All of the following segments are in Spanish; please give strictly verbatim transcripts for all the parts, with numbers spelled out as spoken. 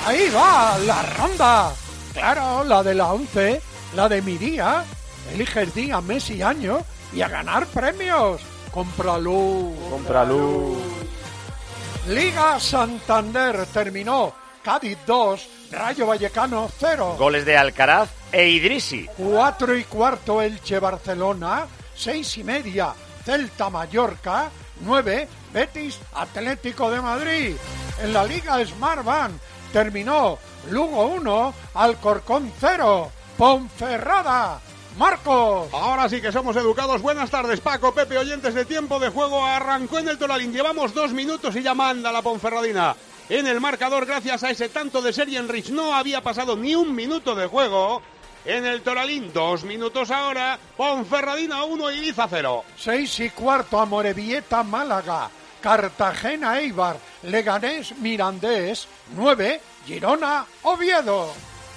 Ahí va, la ronda. Claro, la de la once, la de mi día. Eliges día, mes y año y a ganar premios. Cómpralo. Cómpralo. Liga Santander terminó. Cádiz dos, Rayo Vallecano cero. Goles de Alcaraz e Idrissi. Cuatro y cuarto Elche Barcelona. Seis y media Celta Mallorca. Nueve Betis Atlético de Madrid. En la Liga Smartbank terminó Lugo uno, Alcorcón cero. Ponferrada. Marcos. Ahora sí que somos educados. Buenas tardes, Paco, Pepe, oyentes de Tiempo de Juego. Arrancó en el Toralín. Llevamos dos minutos y ya manda la Ponferradina en el marcador gracias a ese tanto de Sergenrich. No había pasado ni un minuto de juego en el Toralín. Dos minutos ahora. Ponferradina uno, Ibiza cero. Seis y cuarto Amorebieta Málaga. Cartagena Eibar. Leganés Mirandés. Nueve Girona Oviedo.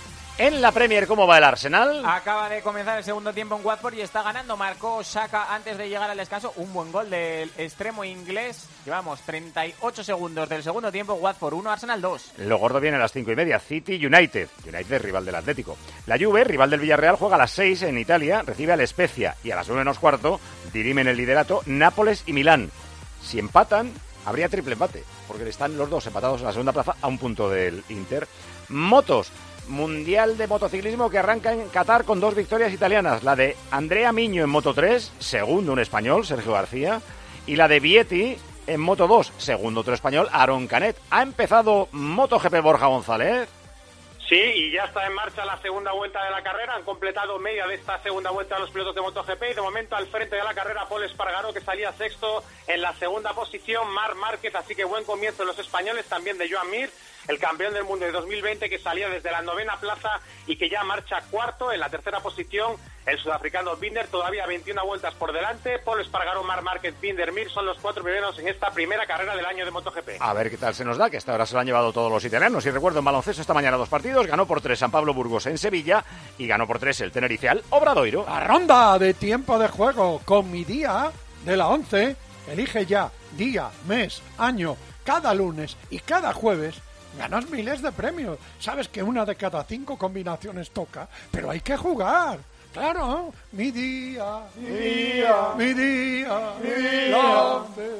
En la Premier, ¿cómo va el Arsenal? Acaba de comenzar el segundo tiempo en Watford y está ganando. Marcó Saka antes de llegar al descanso. Un buen gol del extremo inglés. Llevamos treinta y ocho segundos del segundo tiempo. Watford uno, Arsenal dos. Lo gordo viene a las cinco y media. City United. United, rival del Atlético. La Juve, rival del Villarreal, juega a las seis en Italia. Recibe al Spezia. Y a las nueve menos cuarto dirimen el liderato Nápoles y Milán. Si empatan, habría triple empate. Porque están los dos empatados en la segunda plaza a un punto del Inter. Motos. Mundial de motociclismo que arranca en Qatar con dos victorias italianas, la de Andrea Miño en Moto tres, segundo un español, Sergio García, y la de Vietti en Moto dos, segundo otro español, Aaron Canet. Ha empezado MotoGP, Borja González. Sí, y ya está en marcha la segunda vuelta de la carrera. Han completado media de esta segunda vuelta los pilotos de MotoGP y de momento al frente de la carrera Pol Espargaró, que salía sexto en la segunda posición, Marc Márquez, así que buen comienzo de los españoles, también de Joan Mir, el campeón del mundo de dos mil veinte, que salía desde la novena plaza y que ya marcha cuarto. En la tercera posición el sudafricano Binder, todavía veintiuna vueltas por delante. Pol Espargaró, Marc Márquez, Binder, Mir son los cuatro primeros en esta primera carrera del año de MotoGP. A ver qué tal se nos da, que hasta ahora se lo han llevado todos los italianos. Y recuerdo, en baloncesto esta mañana dos partidos, ganó por tres San Pablo Burgos en Sevilla y ganó por tres el Tenerife al Obradoiro. La ronda de tiempo de juego con mi día de la once. Elige ya día, mes, año, cada lunes y cada jueves. Ganas miles de premios. Sabes que una de cada cinco combinaciones toca, pero hay que jugar. Claro, mi día, mi día, mi día, mi día, la once,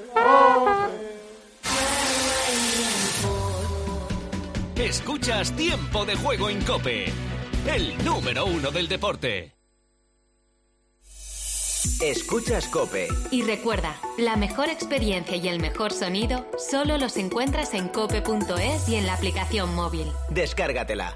once. Escuchas Tiempo de Juego en COPE, el número uno del deporte. Escuchas COPE. Y recuerda, la mejor experiencia y el mejor sonido solo los encuentras en cope punto es y en la aplicación móvil. Descárgatela.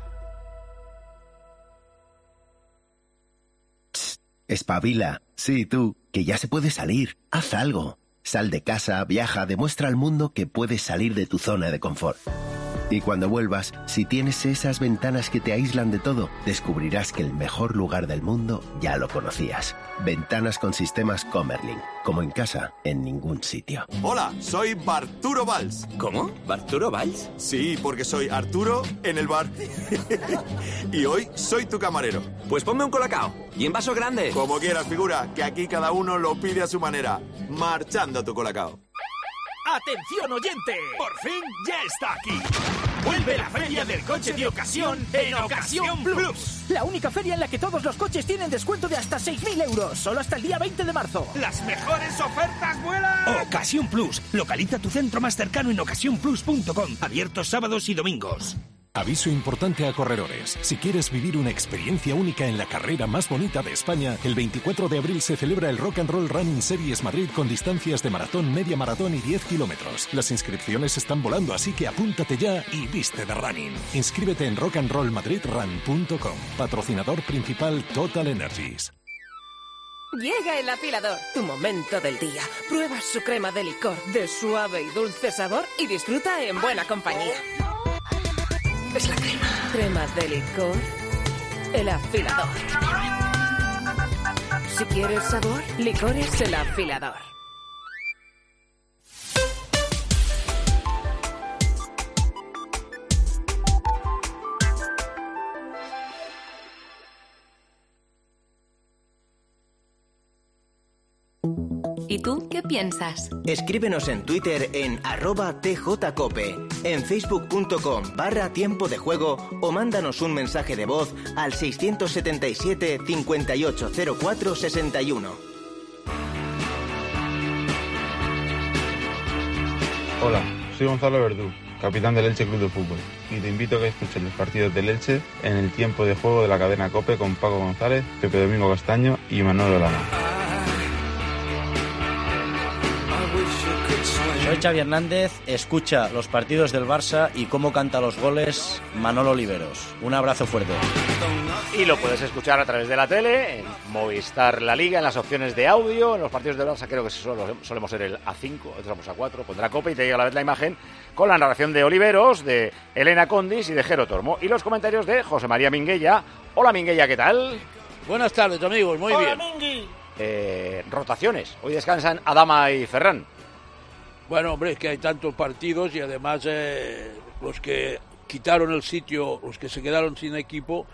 Psst, espabila. Sí, tú, que ya se puede salir. Haz algo. Sal de casa, viaja, demuestra al mundo que puedes salir de tu zona de confort. Y cuando vuelvas, si tienes esas ventanas que te aíslan de todo, descubrirás que el mejor lugar del mundo ya lo conocías. Ventanas con sistemas Comerlin. Como en casa, en ningún sitio. Hola, soy Barturo Valls. ¿Cómo? ¿Barturo Valls? Sí, porque soy Arturo en el bar. Y hoy soy tu camarero. Pues ponme un colacao. Y en vaso grande. Como quieras, figura, que aquí cada uno lo pide a su manera. Marchando tu colacao. ¡Atención, oyente! ¡Por fin ya está aquí! ¡Vuelve la feria del coche de ocasión en Ocasión Plus! La única feria en la que todos los coches tienen descuento de hasta seis mil euros, solo hasta el día veinte de marzo. ¡Las mejores ofertas vuelan! Ocasión Plus. Localiza tu centro más cercano en ocasión plus punto com. Abiertos sábados y domingos. Aviso importante a corredores. Si quieres vivir una experiencia única en la carrera más bonita de España, el veinticuatro de abril se celebra el Rock and Roll Running Series Madrid con distancias de maratón, media maratón y diez kilómetros. Las inscripciones están volando, así que apúntate ya y viste de running. Inscríbete en rock and roll madrid run punto com. Patrocinador principal Total Energies. Llega el afilador, tu momento del día. Prueba su crema de licor de suave y dulce sabor y disfruta en buena compañía. Es la crema. Crema de licor. El afilador. Si quieres sabor, licores el afilador. ¿Y tú qué piensas? Escríbenos en Twitter en arroba tjcope en facebook.com barra tiempo de juego o mándanos un mensaje de voz al seiscientos setenta y siete, cincuenta y ocho cero cuatro, sesenta y uno. Hola, soy Gonzalo Verdú, capitán del Elche Club de Fútbol, y te invito a que escuches los partidos del Elche en el tiempo de juego de la cadena COPE con Paco González, Pepe Domingo Castaño y Manolo Lama. Soy Xavi Hernández, escucha los partidos del Barça y cómo canta los goles Manolo Oliveros. Un abrazo fuerte. Y lo puedes escuchar a través de la tele, en Movistar La Liga, en las opciones de audio, en los partidos del Barça creo que solo, solemos ser el A cinco, entramos a cuatro, pondrá COPE y te llega a la vez la imagen con la narración de Oliveros, de Elena Condis y de Jero Tormo. Y los comentarios de José María Minguella. Hola Minguella, ¿qué tal? Buenas tardes amigos, muy Hola, bien. Mingui. Eh, rotaciones, hoy descansan Adama y Ferran. Bueno, hombre, es que hay tantos partidos y además eh, los que quitaron el sitio, los que se quedaron sin equipo,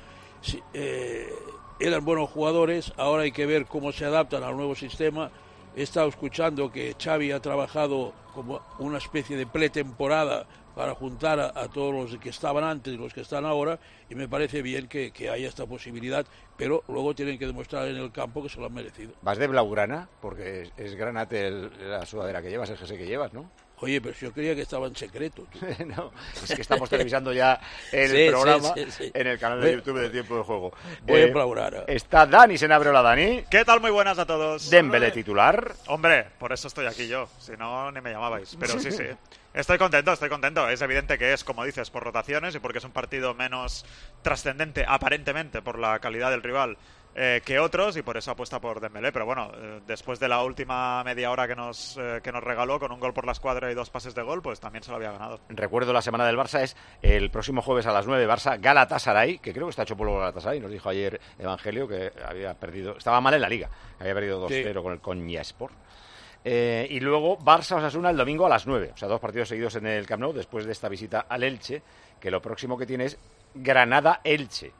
eh, eran buenos jugadores. Ahora hay que ver cómo se adaptan al nuevo sistema. He estado escuchando que Xavi ha trabajado como una especie de pretemporada para juntar a, a todos los que estaban antes y los que están ahora, y me parece bien que, que haya esta posibilidad, pero luego tienen que demostrar en el campo que se lo han merecido. ¿Vas de blaugrana? Porque es, es granate el, la sudadera que llevas, el jersey que llevas, ¿no? Oye, pero yo creía que estaba en secreto. No, es que estamos televisando ya el sí, programa sí, sí, sí. en el canal de YouTube de Tiempo de Juego. Voy Eh, a blaugrana. Está Dani Senabre. Hola, Dani. ¿Qué tal? Muy buenas a todos. Dembélé titular. Hombre, por eso estoy aquí yo. Si no, ni me llamabais. Pero sí, sí. Estoy contento, estoy contento. Es evidente que es, como dices, por rotaciones y porque es un partido menos trascendente, aparentemente, por la calidad del rival eh, que otros, y por eso apuesta por Dembélé. Pero bueno, eh, después de la última media hora que nos, eh, que nos regaló con un gol por la escuadra y dos pases de gol, pues también se lo había ganado. Recuerdo la semana del Barça es el próximo jueves a las nueve, Barça Galatasaray, que creo que está hecho por el Galatasaray. Nos dijo ayer Evangelio que había perdido, estaba mal en la Liga, había perdido dos cero sí. con el Konyaspor. Eh, y luego Barça-Osasuna el domingo a las nueve, o sea, dos partidos seguidos en el Camp Nou después de esta visita al Elche, que lo próximo que tiene es Granada-Elche.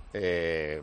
Eh,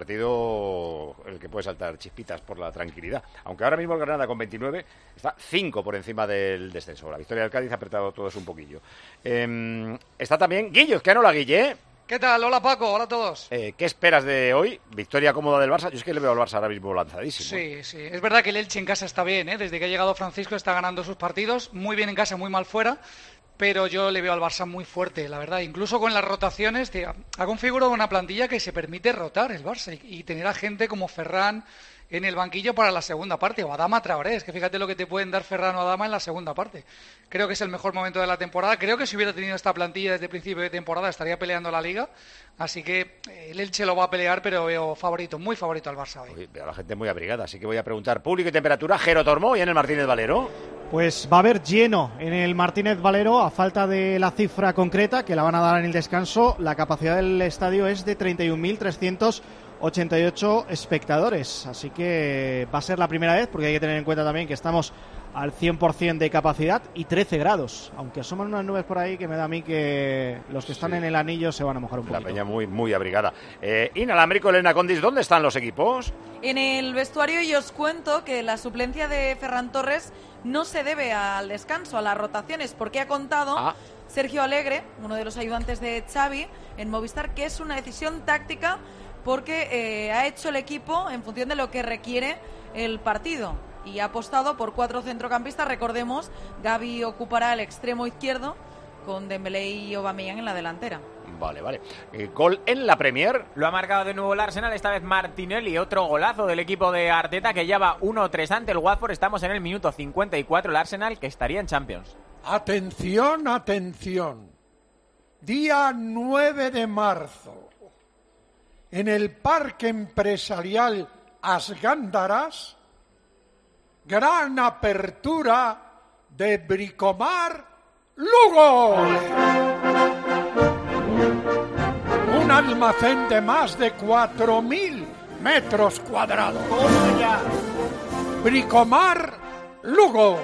partido el que puede saltar chispitas por la tranquilidad, aunque ahora mismo el Granada con veintinueve está cinco por encima del descenso. La victoria del Cádiz ha apretado todo eso un poquillo. Eh, está también Guillo, que no la Guille. ¿Qué tal? Hola Paco, hola a todos. Eh, ¿Qué esperas de hoy? Victoria cómoda del Barça. Yo es que le veo al Barça ahora mismo lanzadísimo. Sí, sí. Es verdad que el Elche en casa está bien, ¿eh? Desde que ha llegado Francisco está ganando sus partidos. Muy bien en casa, muy mal fuera. Pero yo le veo al Barça muy fuerte, la verdad. Incluso con las rotaciones, tío, ha configurado una plantilla que se permite rotar el Barça y, y tener a gente como Ferran en el banquillo para la segunda parte, o Adama Traoré. Es que fíjate lo que te pueden dar Ferran o Adama en la segunda parte. Creo que es el mejor momento de la temporada. Creo que si hubiera tenido esta plantilla desde el principio de temporada estaría peleando la Liga. Así que el Elche lo va a pelear, pero veo favorito, muy favorito al Barça hoy. Uy, veo a la gente muy abrigada, así que voy a preguntar público y temperatura. Jero Tormo y en el Martínez Valero. Pues va a haber lleno en el Martínez Valero, a falta de la cifra concreta que la van a dar en el descanso. La capacidad del estadio es de treinta y un mil trescientos ochenta y ocho espectadores, así que va a ser la primera vez, porque hay que tener en cuenta también que estamos al cien por ciento de capacidad y trece grados, aunque asoman unas nubes por ahí que me da a mí que los que están sí. en el anillo se van a mojar un poquito. La peña muy, muy abrigada. Eh, inalámbrico, Elena Condis, ¿dónde están los equipos? En el vestuario, y os cuento que la suplencia de Ferran Torres no se debe al descanso, a las rotaciones, porque ha contado ah. Sergio Alegre, uno de los ayudantes de Xavi en Movistar, que es una decisión táctica porque eh, ha hecho el equipo en función de lo que requiere el partido y ha apostado por cuatro centrocampistas. Recordemos, Gavi ocupará el extremo izquierdo con Dembélé y Aubameyang en la delantera. Vale, vale. Eh, gol en la Premier. Lo ha marcado de nuevo el Arsenal, esta vez Martinelli, otro golazo del equipo de Arteta que ya va uno tres ante el Watford. Estamos en el minuto cincuenta y cuatro, el Arsenal que estaría en Champions. Atención, atención. Día nueve de marzo. En el Parque Empresarial Asgándaras, gran apertura de Bricomar Lugo. Un almacén de más de cuatro mil metros cuadrados. Bricomar Lugo.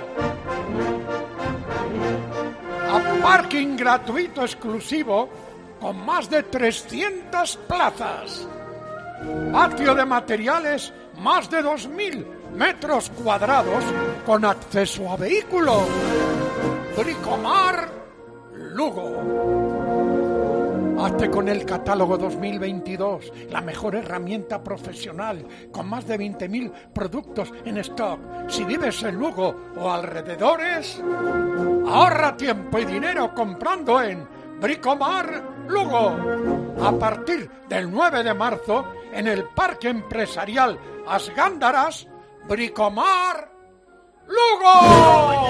A parking gratuito exclusivo con más de trescientas plazas. Patio de materiales, más de dos mil metros cuadrados con acceso a vehículos. Bricomar Lugo. Hazte con el catálogo dos mil veintidós, la mejor herramienta profesional, con más de veinte mil productos en stock. Si vives en Lugo o alrededores, ahorra tiempo y dinero comprando en Bricomar Lugo. A partir del nueve de marzo, en el Parque Empresarial As Gándaras, Bricomar Lugo.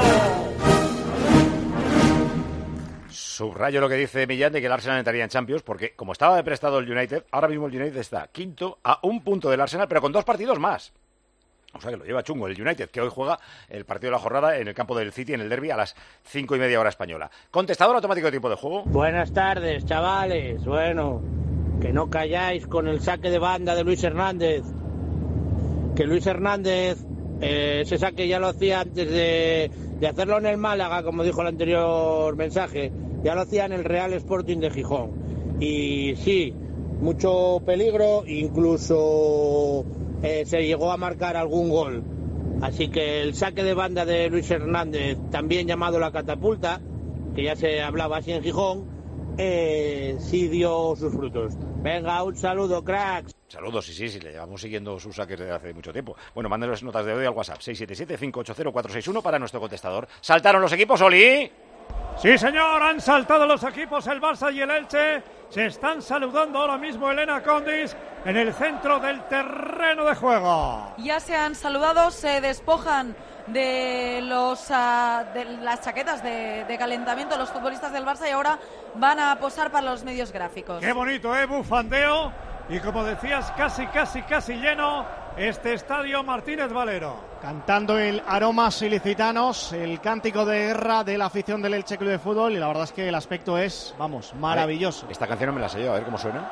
Subrayo lo que dice Millán de que el Arsenal entraría en Champions, porque como estaba de prestado el United, ahora mismo el United está quinto a un punto del Arsenal, pero con dos partidos más. O sea que lo lleva chungo el United, que hoy juega el partido de la jornada en el campo del City, en el derbi, a las cinco y media hora española. Contestador automático de tiempo de juego. Buenas tardes, chavales. Bueno, que no calláis con el saque de banda de Luis Hernández. Que Luis Hernández, eh, ese saque ya lo hacía antes de, de hacerlo en el Málaga, como dijo el anterior mensaje. Ya lo hacía en el Real Sporting de Gijón. Y sí, mucho peligro, incluso eh, se llegó a marcar algún gol. Así que el saque de banda de Luis Hernández, también llamado la catapulta, que ya se hablaba así en Gijón, eh, sí dio sus frutos. Venga, un saludo, cracks. Saludos, sí, sí, sí, le llevamos siguiendo sus saques desde hace mucho tiempo. Bueno, mándenos notas de audio al WhatsApp seis siete siete, cinco ocho cero, cuatro seis uno para nuestro contestador. ¿Saltaron los equipos, Oli? Sí, señor, han saltado los equipos, el Barça y el Elche. Se están saludando ahora mismo Elena Condis en el centro del terreno de juego. Ya se han saludado, se despojan de los uh, de las chaquetas de, de calentamiento los futbolistas del Barça y ahora van a posar para los medios gráficos. Qué bonito, ¿eh? Bufandeo. Y como decías, casi, casi, casi lleno este estadio Martínez Valero. Cantando el Aromas Ilicitanos, el cántico de guerra de la afición del Elche Club de Fútbol, y la verdad es que el aspecto es, vamos, maravilloso. Esta canción no me la sé yo, a ver cómo suena.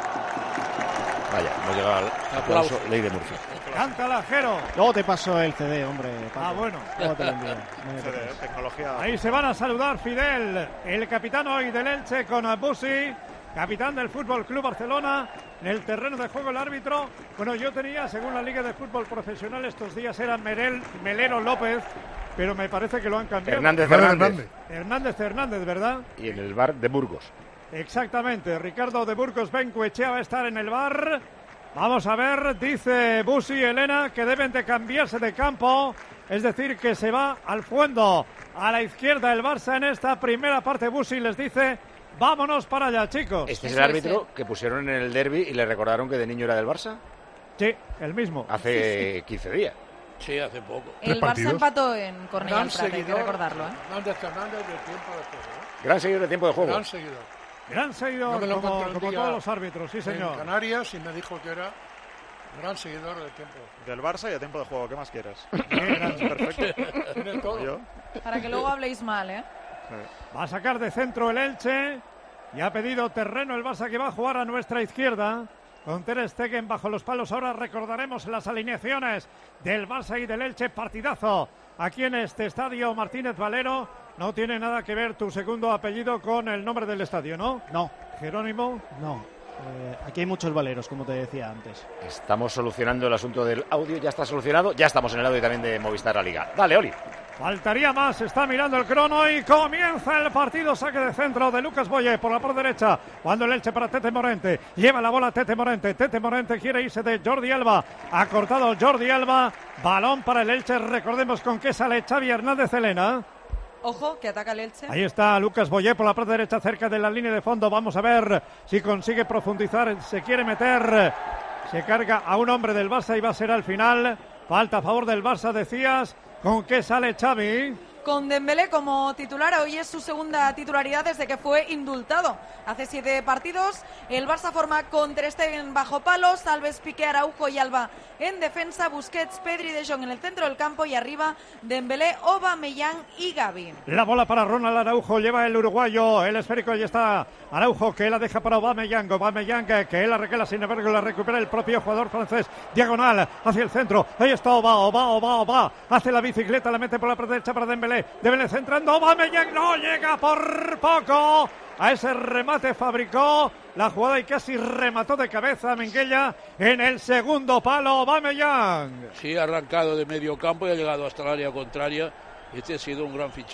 Vaya, no llega al aplauso, ley de Murphy. Canta el ajero. Luego te paso el C D, hombre. Paco. Ah, bueno. Luego te lo envío. C D, tecnología. Ahí se van a saludar Fidel, el capitán hoy del Elche, con Busi, capitán del Fútbol Club Barcelona. En el terreno de juego el árbitro, bueno, yo tenía, según la Liga de Fútbol Profesional, estos días era Merel, Melero López, pero me parece que lo han cambiado. Hernández Hernández. Hernández Hernández, ¿verdad? Y en el bar de Burgos. Exactamente, Ricardo de Burgos Bengoechea va a estar en el bar. Vamos a ver, dice Busi y Elena que deben de cambiarse de campo, es decir, que se va al fondo, a la izquierda el Barça en esta primera parte. Busi les dice: vámonos para allá, chicos. ¿Este es el árbitro que pusieron en el derbi y le recordaron que de niño era del Barça? Sí, el mismo. Hace quince días. Sí, hace poco. El Barça empató en Cornellà, hay que recordarlo, ¿eh? Hernández Hernández de tiempo de juego, ¿eh? Gran seguidor de tiempo de juego. Gran seguidor. Gran seguidor, no me lo como, como todos los árbitros, sí, señor. En Canarias y me dijo que era gran seguidor de tiempo. Del Barça y de tiempo de juego, ¿qué más quieres? Perfecto. Tiene todo. ¿Yo? Para que luego habléis mal, ¿eh? Sí. Va a sacar de centro el Elche. Y ha pedido terreno el Barça, que va a jugar a nuestra izquierda. Con Ter Stegen bajo los palos. Ahora recordaremos las alineaciones del Barça y del Elche. Partidazo aquí en este estadio Martínez Valero. No tiene nada que ver tu segundo apellido con el nombre del estadio, ¿no? No. Jerónimo. No. Eh, aquí hay muchos valeros, como te decía antes. Estamos solucionando el asunto del audio. Ya está solucionado. Ya estamos en el audio también de Movistar La Liga. Dale, Oli. Faltaría más, está mirando el crono y comienza el partido. Saque de centro de Lucas Boye por la por derecha, cuando el Elche para Tete Morente, lleva la bola Tete Morente, Tete Morente quiere irse de Jordi Alba, ha cortado Jordi Alba, balón para el Elche, recordemos con qué sale Xavi Hernández. Elena. Ojo, que ataca el Elche. Ahí está Lucas Boye por la parte derecha, cerca de la línea de fondo. Vamos a ver si consigue profundizar, se quiere meter, se carga a un hombre del Barça y va a ser al final. Falta a favor del Barça, decías. ¿Con qué sale Xavi? Con Dembélé como titular. Hoy es su segunda titularidad desde que fue indultado. Hace siete partidos. El Barça forma con Ter Stegen bajo palos, Alves, Piqué, Araujo y Alba en defensa. Busquets, Pedri, De Jong en el centro del campo y arriba Dembélé, Aubameyang y Gavi. La bola para Ronald Araujo, lleva el uruguayo, el esférico, y está Araujo que la deja para Aubameyang. Aubameyang que él la recala, sin embargo la recupera el propio jugador francés. Diagonal hacia el centro. Ahí está Oba, Oba, Oba, Oba. Hace la bicicleta, la mete por la parte derecha para Dembélé. Dembélé centrando, Aubameyang no llega por poco. A ese remate fabricó la jugada y casi remató de cabeza a Minguella en el segundo palo. Aubameyang. Sí, ha arrancado de medio campo y ha llegado hasta el área contraria. Este ha sido un gran fichaje.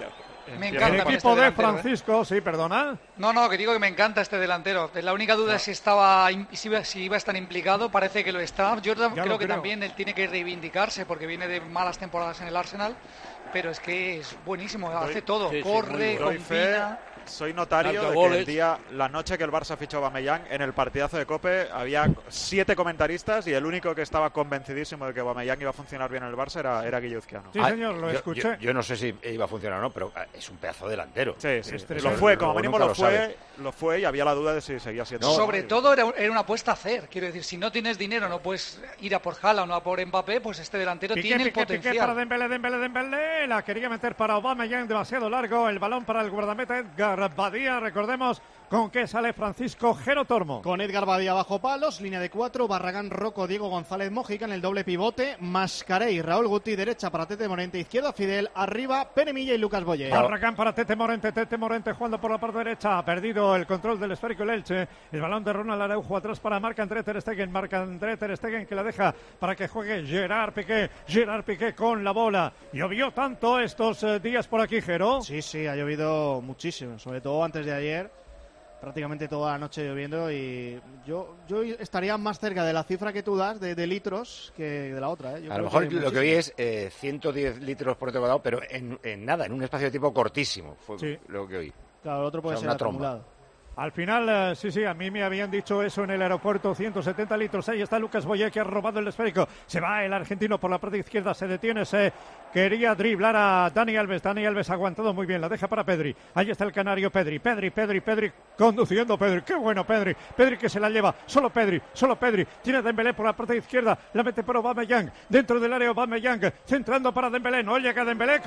Me El encanta equipo este de delantero, ¿eh? Francisco, sí, perdona. No, no, que digo que me encanta este delantero. La única duda es si estaba, si iba, si iba a estar implicado, parece que lo está. Yo creo, creo que también él tiene que reivindicarse porque viene de malas temporadas en el Arsenal, pero es que es buenísimo, hace todo, sí, sí, corre, doy fe, combina. soy notario de que el día, la noche que el Barça fichó a Aubameyang, en el partidazo de COPE había siete comentaristas y el único que estaba convencidísimo de que Aubameyang iba a funcionar bien en el Barça era, era Guille Uzquiano. Sí, señor, lo yo, escuché. Yo, yo no sé si iba a funcionar o no, pero es un pedazo delantero. Sí, sí, Este lo fue, como mínimo lo, lo fue, lo fue y había la duda de si seguía siendo. No, sobre no, todo era, era una apuesta a hacer. Quiero decir, si no tienes dinero, no puedes ir a por Haaland o no a por Mbappé, pues este delantero Piqué, tiene el Piqué, potencial. Piqué para Dembélé, Dembélé, Dembélé, la quería meter para Aubameyang, demasiado largo, el balón para el guardameta Edgar Badía, recordemos con qué sale Francisco Jero Tormo. Con Edgar Badía bajo palos, línea de cuatro, Barragán, Rocco, Diego González, Mojica en el doble pivote, Mascarey, Raúl Guti, derecha para Tete Morente, izquierda Fidel, arriba Pere Milla y Lucas Boyer. Barragán para Tete Morente, Tete Morente jugando por la parte derecha, ha perdido el control del esférico el Elche, el balón de Ronald Araujo atrás para Marc-André ter Stegen, Marc-André ter Stegen que la deja para que juegue Gerard Piqué, Gerard Piqué con la bola. ¿Llovió tanto estos eh, días por aquí, Jero? Sí, sí, ha llovido muchísimo, sobre todo antes de ayer. Prácticamente toda la noche lloviendo y yo yo estaría más cerca de la cifra que tú das de, de litros que de la otra. ¿eh? A lo mejor que lo que vi es eh, ciento diez litros por metro cuadrado, pero en, en nada, en un espacio de tiempo cortísimo. Fue sí. lo que oí. Claro, el otro puede o sea, ser acumulado. Al final, eh, sí, sí, a mí me habían dicho eso en el aeropuerto, ciento setenta litros, ahí está Lucas Boyer que ha robado el esférico, se va el argentino por la parte izquierda, se detiene, se quería driblar a Dani Alves, Dani Alves ha aguantado muy bien, la deja para Pedri, ahí está el canario Pedri, Pedri, Pedri, Pedri, conduciendo Pedri, qué bueno Pedri, Pedri que se la lleva, solo Pedri, solo Pedri, tiene Dembélé por la parte izquierda, la mete por Aubameyang, dentro del área Aubameyang, centrando para Dembélé, no llega Dembélé,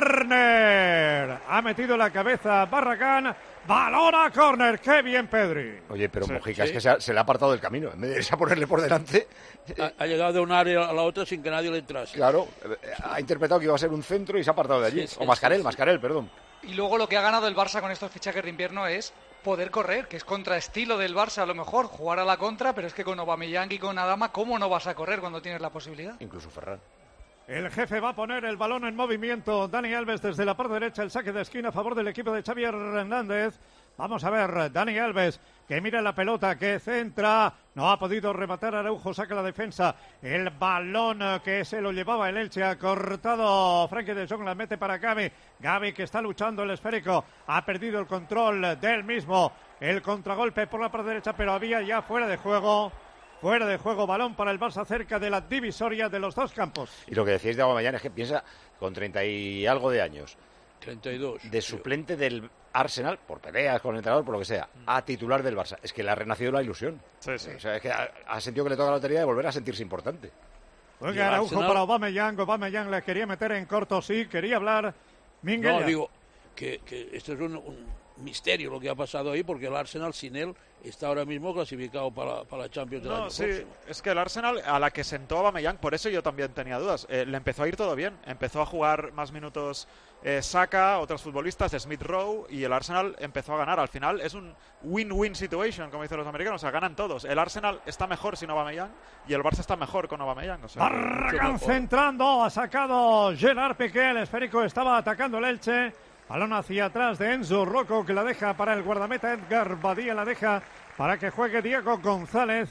córner, ha metido la cabeza Barragán, balón a córner, qué bien Pedri. Oye, pero Sí, Mojica sí. es que se, ha, se le ha apartado del camino. En vez de irse a ponerle por delante, Ha, ha llegado de un área a la otra sin que nadie le entrase. claro, eh, ha interpretado que iba a ser un centro y se ha apartado de allí. Sí, sí, o Mascarel, sí, sí. Mascarel, perdón. Y luego lo que ha ganado el Barça con estos fichajes de invierno es poder correr, que es contraestilo del Barça a lo mejor, jugar a la contra, pero es que con Aubameyang y con Adama, ¿cómo no vas a correr cuando tienes la posibilidad? Incluso Ferran. El jefe va a poner el balón en movimiento. Dani Alves desde la parte derecha, el saque de esquina a favor del equipo de Xavier Hernández. Vamos a ver, Dani Alves, que mira la pelota, que centra. No ha podido rematar Araujo, saca la defensa. El balón que se lo llevaba el Elche, ha cortado Frenkie de Jong, la mete para Gavi. Gavi que está luchando el esférico, ha perdido el control del mismo. El contragolpe por la parte derecha, pero había ya fuera de juego. Fuera de juego, balón para el Barça cerca de la divisoria de los dos campos. Y lo que decíais de Aubameyang es que piensa con treinta y algo de años. treinta y dos. De suplente del Arsenal, por peleas con el entrenador, por lo que sea, a titular del Barça. Es que le ha renacido la ilusión. Sí, sí. O sea, es que ha, ha sentido que le toca la lotería de volver a sentirse importante. Juega Araujo para Aubameyang. Aubameyang le quería meter en corto, sí, quería hablar. Minguella. No, digo que, que esto es un, un misterio lo que ha pasado ahí, porque el Arsenal sin él está ahora mismo clasificado para, para la Champions del No, año sí, próximo. es que el Arsenal, a la que sentó Aubameyang, por eso yo también tenía dudas, eh, le empezó a ir todo bien, empezó a jugar más minutos eh, Saka, otros futbolistas, Smith Rowe, y el Arsenal empezó a ganar. Al final es un win-win situation, como dicen los americanos, o sea, ganan todos. El Arsenal está mejor sin Aubameyang y el Barça está mejor con Aubameyang. O sea, Barragán centrando, ha sacado Gerard Piqué, el esférico estaba atacando el Elche. Balón hacia atrás de Enzo Rocco, que la deja para el guardameta Edgar Badía, la deja para que juegue Diego González.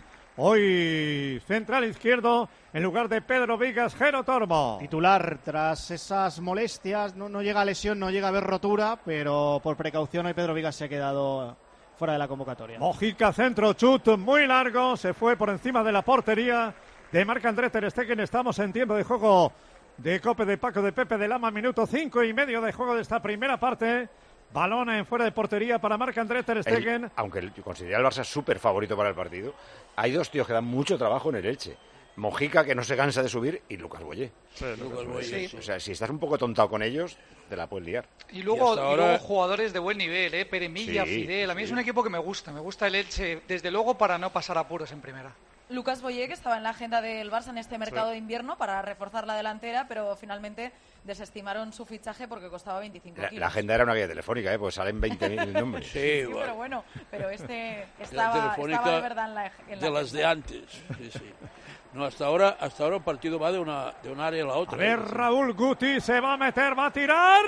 Hoy central izquierdo en lugar de Pedro Vigas, Jero Tormo. Titular tras esas molestias, no, no llega a lesión, no llega a haber rotura, pero por precaución hoy Pedro Vigas se ha quedado fuera de la convocatoria. Mojica centro, chut muy largo, se fue por encima de la portería de Marc-André ter Stegen. Estamos en tiempo de juego de Cope de Paco de Pepe de Lama, minuto cinco y medio de juego de esta primera parte. Balón en fuera de portería para Marc-André ter Stegen. El, aunque yo considero al Barça súper favorito para el partido, hay dos tíos que dan mucho trabajo en el Elche. Mojica, que no se cansa de subir, y Lucas Boyer. Sí, Lucas Boyer. Sí. O sea, si estás un poco tontado con ellos, te la puedes liar. Y luego, Y y ahora... luego jugadores de buen nivel, ¿eh? Pere Milla, Sí, Fidel. A mí sí. es un equipo que me gusta. Me gusta el Elche, desde luego, para no pasar apuros en primera. Lucas Boyé, que estaba en la agenda del Barça en este mercado Sí. de invierno para reforzar la delantera, pero finalmente desestimaron su fichaje porque costaba veinticinco La, kilos. la agenda era una guía telefónica, ¿eh? Pues salen veinte mil nombres. Sí, Sí, pero bueno, pero este La estaba, telefónica estaba de verdad en la, en la de las agenda. de antes. Sí, sí. No, hasta ahora, hasta ahora el partido va de una de un área a la otra. A ver, ¿eh? Raúl Guti se va a meter, va a tirar.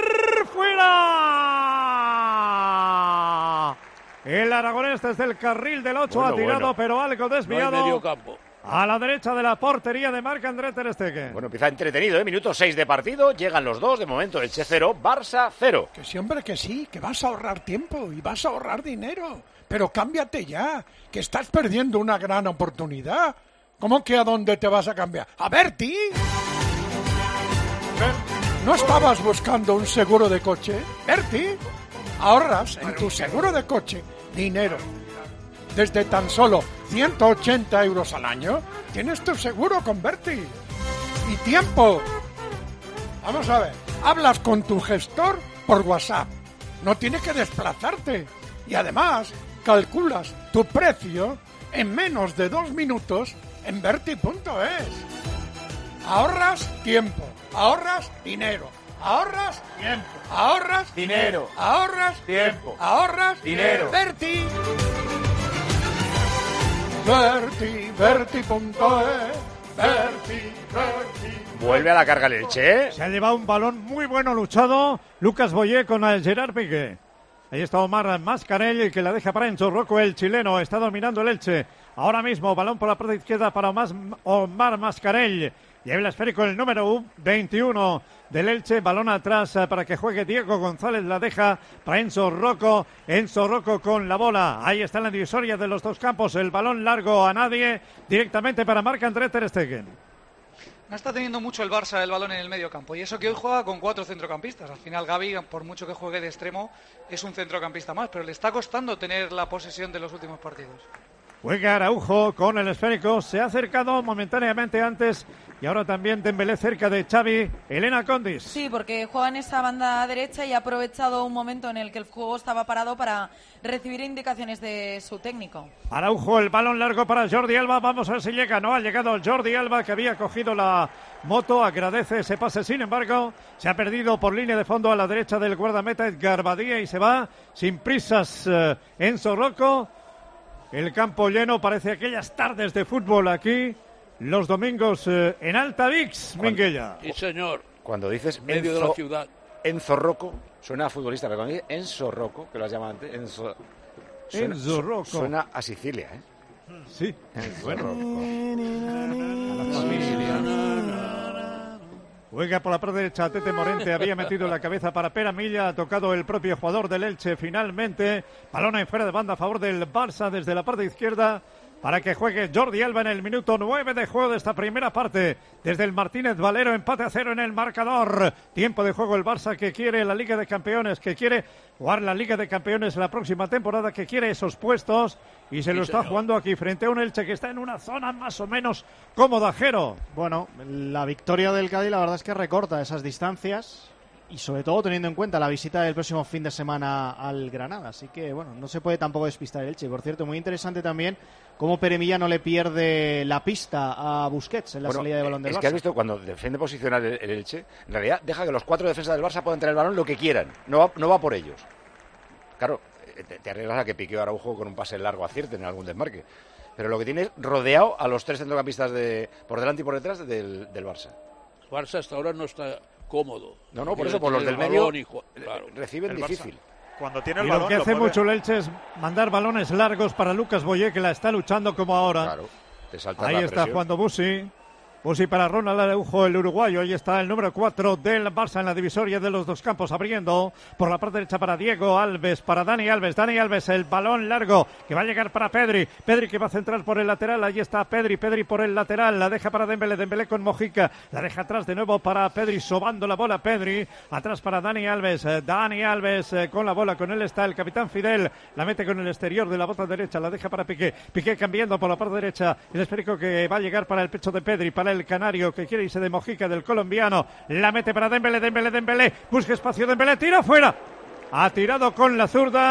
¡Fuera! El aragonés desde el carril del ocho Bueno, ha tirado, bueno. pero algo No hay desviado. medio campo. A la derecha de la portería de Marc-André ter Stegen. Bueno, empieza entretenido, ¿eh? Minuto seis de partido, llegan los dos, de momento Elche cero, Barça cero. Que siempre que sí, que vas a ahorrar tiempo y vas a ahorrar dinero. Pero cámbiate ya, que estás perdiendo una gran oportunidad. ¿Cómo que a dónde te vas a cambiar? ¡A Berti! ¿No estabas buscando un seguro de coche? Berti, ahorras en tu seguro de coche dinero. Desde tan solo ciento ochenta euros al año, tienes tu seguro con Berti. Y tiempo. Vamos a ver, hablas con tu gestor por WhatsApp. No tienes que desplazarte. Y además, calculas tu precio en menos de dos minutos en Berti punto es. Ahorras tiempo, ahorras dinero, ahorras tiempo, ahorras Dinero. ahorras Tiempo. ahorras Dinero. Berti. Berti, Berti punto es. Berti, Berti. Vuelve a la carga el Elche, ¿eh? Se ha llevado un balón muy bueno luchado. Lucas Boyé con el Gerard Piqué. Ahí está Omar Mascarell, que la deja para Enzo Rocco, el chileno. Está dominando el Elche. Ahora mismo, balón por la parte izquierda para Omar Mascarell. Lleva el esférico el número veintiuno del Elche. Balón atrás eh, para que juegue Diego González. La deja para Enzo Rocco. Enzo Rocco con la bola. Ahí está la divisoria de los dos campos. El balón largo a nadie. Directamente para Marc-André ter Stegen. No está teniendo mucho el Barça el balón en el medio campo. Y eso que hoy juega con cuatro centrocampistas. Al final Gavi, por mucho que juegue de extremo, es un centrocampista más. Pero le está costando tener la posesión de los últimos partidos. Juega Araujo con el esférico. Se ha acercado momentáneamente antes. Y ahora también Dembélé cerca de Xavi. Elena Condis. Sí, porque juega en esa banda derecha y ha aprovechado un momento en el que el juego estaba parado para recibir indicaciones de su técnico. Araujo, el balón largo para Jordi Alba. Vamos a ver si llega. No ha llegado Jordi Alba, que había cogido la moto. Agradece ese pase. Sin embargo, se ha perdido por línea de fondo a la derecha del guardameta Edgar Badía y se va sin prisas eh, Enzo Rocco. El campo lleno, parece aquellas tardes de fútbol aquí. Los domingos eh, en Altavix, Minguella. Sí, señor. Cuando dices Medio Enzo, de la ciudad. Enzo Rocco, suena a futbolista, pero cuando dices Enzo Rocco, que lo has llamado antes, Enzo, suena, Enzo Rocco. suena a Sicilia, ¿eh? Sí. Enzo Bueno. Rocco. Juega por la parte derecha Tete Morente, había metido la cabeza para Pera Milla, ha tocado el propio jugador del Elche finalmente. Balón en fuera de banda a favor del Barça desde la parte izquierda para que juegue Jordi Alba en el minuto nueve de juego de esta primera parte. Desde el Martínez Valero, empate a cero en el marcador. Tiempo de juego el Barça, que quiere la Liga de Campeones, que quiere jugar la Liga de Campeones la próxima temporada, que quiere esos puestos y se Sí, lo está señor. jugando aquí frente a un Elche que está en una zona más o menos cómoda, Jero. Bueno, la victoria del Cádiz la verdad es que recorta esas distancias y sobre todo teniendo en cuenta la visita del próximo fin de semana al Granada. Así que bueno, no se puede tampoco despistar el Elche. Por cierto, muy interesante también cómo Pere Milla no le pierde la pista a Busquets en la Bueno, salida de balón del es Barça. que has visto cuando defiende posicionar el, el Elche, en realidad deja que los cuatro defensas del Barça puedan tener el balón lo que quieran, no va, no va por ellos. Claro, te, te arreglas a que Piqué o Araujo con un pase largo acierten en algún desmarque, pero lo que tiene es rodeado a los tres centrocampistas de por delante y por detrás del, del Barça. Barça hasta ahora no está cómodo. No, no, por Quiere eso por los tener del el medio balón y ju- claro. reciben El Barça, difícil. Cuando tiene el Y balón, lo que lo hace mueve. mucho el Elche es mandar balones largos para Lucas Boyé, que la está luchando como ahora. Claro, te salta Ahí la está presión. jugando Busi. Busi para Ronald Araujo, el uruguayo. Ahí está el número cuatro del Barça en la divisoria de los dos campos, abriendo por la parte derecha para Diego Alves, para Dani Alves. Dani Alves, el balón largo que va a llegar para Pedri. Pedri que va a centrar por el lateral. Ahí está Pedri. Pedri por el lateral. La deja para Dembélé. Dembélé con Mojica. La deja atrás de nuevo para Pedri, sobando la bola Pedri. Atrás para Dani Alves. Eh, Dani Alves eh, con la bola. Con él está el capitán Fidel. La mete con el exterior de la bota derecha. La deja para Piqué. Piqué cambiando por la parte derecha. El esférico que va a llegar para el pecho de Pedri. Para el canario que quiere irse de Mojica, del colombiano. La mete para Dembélé. Dembélé, Dembélé. Busca espacio Dembélé. Tira fuera. Ha tirado con la zurda.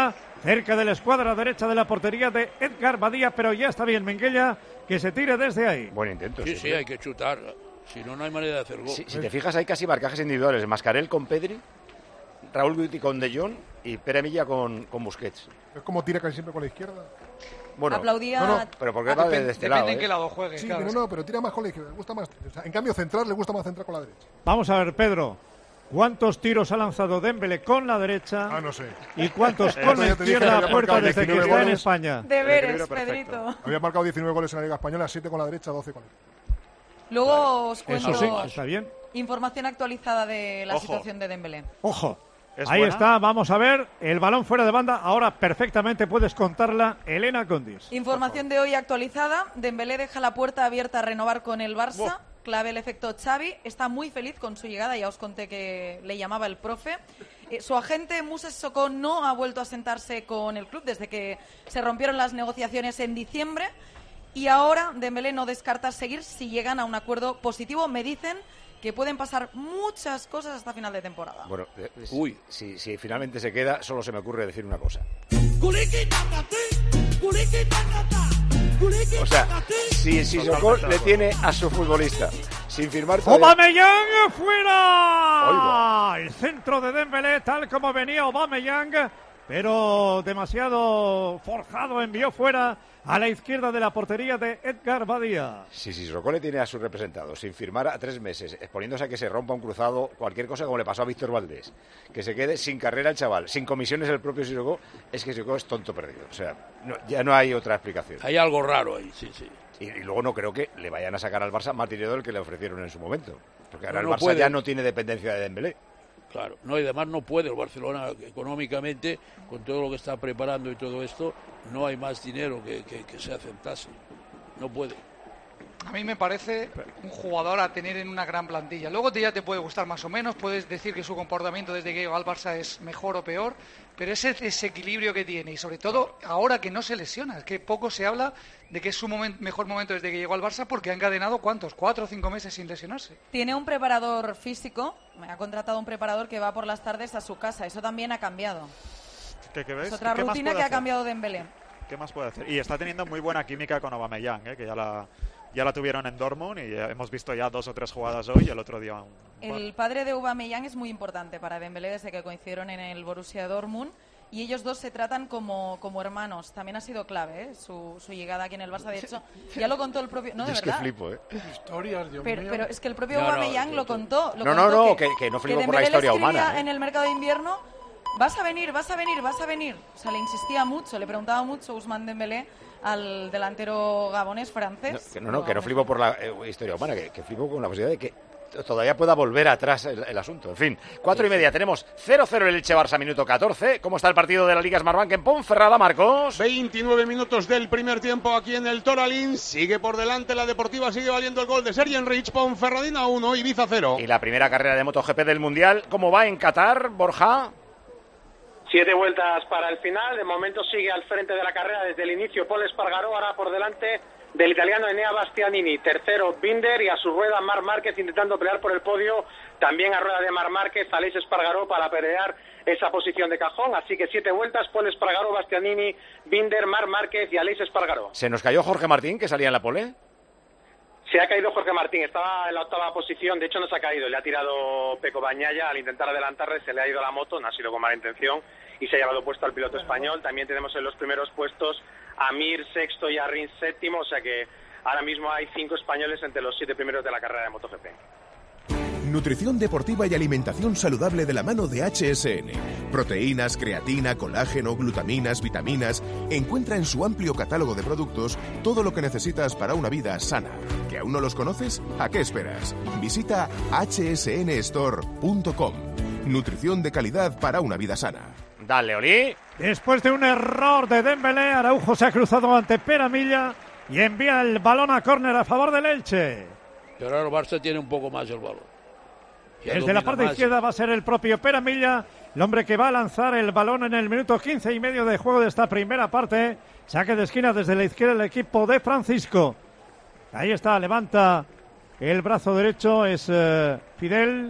cerca de la escuadra derecha de la portería de Edgar Badía, pero ya está bien Minguella, que se tire desde ahí. Buen intento. Sí, sí, sí, hay que chutar. Si no, no hay manera de hacer gol. Si, si te fijas, hay casi marcajes individuales. Mascarell con Pedri, Raúl Guti con De Jong y Pere Milla con, con Busquets. Es como tira casi siempre con la izquierda. Bueno, aplaudía... No, no, pero porque va de, de este lado. Depende en ¿eh? qué lado juegue. Sí, claro. pero no, pero tira más con la izquierda. Le gusta más. O sea, en cambio, centrar le gusta más centrar con la derecha. Vamos a ver, Pedro. ¿Cuántos tiros ha lanzado Dembélé con la derecha? Ah, no sé. ¿Y cuántos con la izquierda a puerta desde que está en España? Deberes, Pedrito. Había marcado diecinueve goles en la Liga Española, siete con la derecha, doce con la izquierda. Luego os cuento Eso sí, está bien. información actualizada de la Ojo. situación de Dembélé. Ojo. ¿Es Ahí buena? está, vamos a ver, el balón fuera de banda, ahora perfectamente puedes contarla, Elena Condis. Información de hoy actualizada, Dembélé deja la puerta abierta a renovar con el Barça, clave el efecto Xavi, está muy feliz con su llegada, ya os conté que le llamaba el profe. Eh, su agente Moussa Sissoko no ha vuelto a sentarse con el club desde que se rompieron las negociaciones en diciembre y ahora Dembélé no descarta seguir si llegan a un acuerdo positivo, me dicen que pueden pasar muchas cosas hasta final de temporada. Bueno, eh, Uy. Si, si finalmente se queda, solo se me ocurre decir una cosa. O sea, si Sissoko le tiene a su futbolista sin firmar todavía... ¡Aubameyang fuera! Oiga. El centro de Dembélé, tal como venía Aubameyang, pero demasiado forjado, envió fuera a la izquierda de la portería de Edgar Badía. Si Sissoko le tiene a su representado sin firmar a tres meses, exponiéndose a que se rompa un cruzado, cualquier cosa como le pasó a Víctor Valdés, que se quede sin carrera el chaval, sin comisiones el propio Sissoko, es que Sissoko es tonto perdido. O sea, no, ya no hay otra explicación. Hay algo raro ahí, sí, sí. Y, y luego no creo que le vayan a sacar al Barça más dinero del que le ofrecieron en su momento. Porque ahora No, el no Barça puede. ya no tiene dependencia de Dembélé. Claro, no, y además no puede el Barcelona económicamente, con todo lo que está preparando y todo esto, no hay más dinero que, que, que se aceptase. No puede. A mí me parece un jugador a tener en una gran plantilla. Luego te, ya te puede gustar más o menos, puedes decir que su comportamiento desde que llegó al Barça es mejor o peor, pero ese desequilibrio que tiene, y sobre todo ahora que no se lesiona, es que poco se habla de que es su momen- mejor momento desde que llegó al Barça porque ha encadenado, ¿cuántos? ¿Cuatro o cinco meses sin lesionarse? Tiene un preparador físico, me ha contratado un preparador que va por las tardes a su casa, eso también ha cambiado. ¿Qué, qué ves? Es otra ¿Qué más rutina puede que ha hacer? cambiado Dembélé. ¿Qué más puede hacer? Y está teniendo muy buena química con Aubameyang, ¿eh? Que ya la, ya la tuvieron en Dortmund y eh, hemos visto ya dos o tres jugadas hoy y el otro día un... El padre de Aubameyang es muy importante para Dembélé desde que coincidieron en el Borussia Dortmund y ellos dos se tratan como, como hermanos. También ha sido clave ¿eh? su, su llegada aquí en el Barça. De hecho, ya lo contó el propio... No, de Yo es verdad. que flipo, ¿eh? Historias, Dios Pero, mío. pero es que el propio No, no, Aubameyang yo- lo contó. Lo No, contó no, no, que, que- que no flipo que por la Dembélé historia le escribía humana, ¿eh? en el mercado de invierno, vas a venir, vas a venir, vas a venir. O sea, le insistía mucho, le preguntaba mucho Ousmane Dembélé al delantero gabonés francés. No, que no, no, que no flipo por la eh, historia humana, que, que flipo con la posibilidad de que todavía pueda volver atrás el, el asunto. En fin, cuatro y media, tenemos cero cero el Elche Barça, minuto catorce. ¿Cómo está el partido de la Liga Smartbank en Ponferrada, Marcos? veintinueve minutos del primer tiempo aquí en el Toralín. Sigue por delante la Deportiva, sigue valiendo el gol de Sergio Rich. Ponferradina uno, Ibiza cero. Y la primera carrera de MotoGP del Mundial, ¿cómo va en Qatar, Borja? Siete vueltas para el final. De momento sigue al frente de la carrera desde el inicio Pol Espargaró, ahora por delante del italiano Enea Bastianini. Tercero Binder y a su rueda Marc Márquez intentando pelear por el podio. También a rueda de Marc Márquez, Aleix Espargaró para pelear esa posición de cajón. Así que siete vueltas, Pol Espargaró, Bastianini, Binder, Marc Márquez y Aleix Espargaró. ¿Se nos cayó Jorge Martín, que salía en la pole? Se ha caído Jorge Martín, estaba en la octava posición, de hecho no se ha caído, le ha tirado Peco Bañaya al intentar adelantarle, se le ha ido la moto, no ha sido con mala intención y se ha llevado puesto al piloto español. También tenemos en los primeros puestos a Mir sexto y a Rins séptimo, o sea que ahora mismo hay cinco españoles entre los siete primeros de la carrera de MotoGP. Nutrición deportiva y alimentación saludable de la mano de H S N. Proteínas, creatina, colágeno, glutaminas, vitaminas. Encuentra en su amplio catálogo de productos todo lo que necesitas para una vida sana. ¿Que aún no los conoces? ¿A qué esperas? Visita hache ese ene store punto com. Nutrición de calidad para una vida sana. Dale, Oli. Después de un error de Dembélé, Araujo se ha cruzado ante Peramilla y envía el balón a córner a favor del Elche. Pero ahora el Barça tiene un poco más el balón. Ya Desde la domina parte más. izquierda va a ser el propio Peramilla, el hombre que va a lanzar el balón en el minuto quince y medio de juego de esta primera parte. Saque de esquina desde la izquierda el equipo de Francisco. Ahí está, levanta el brazo derecho, es eh, Fidel.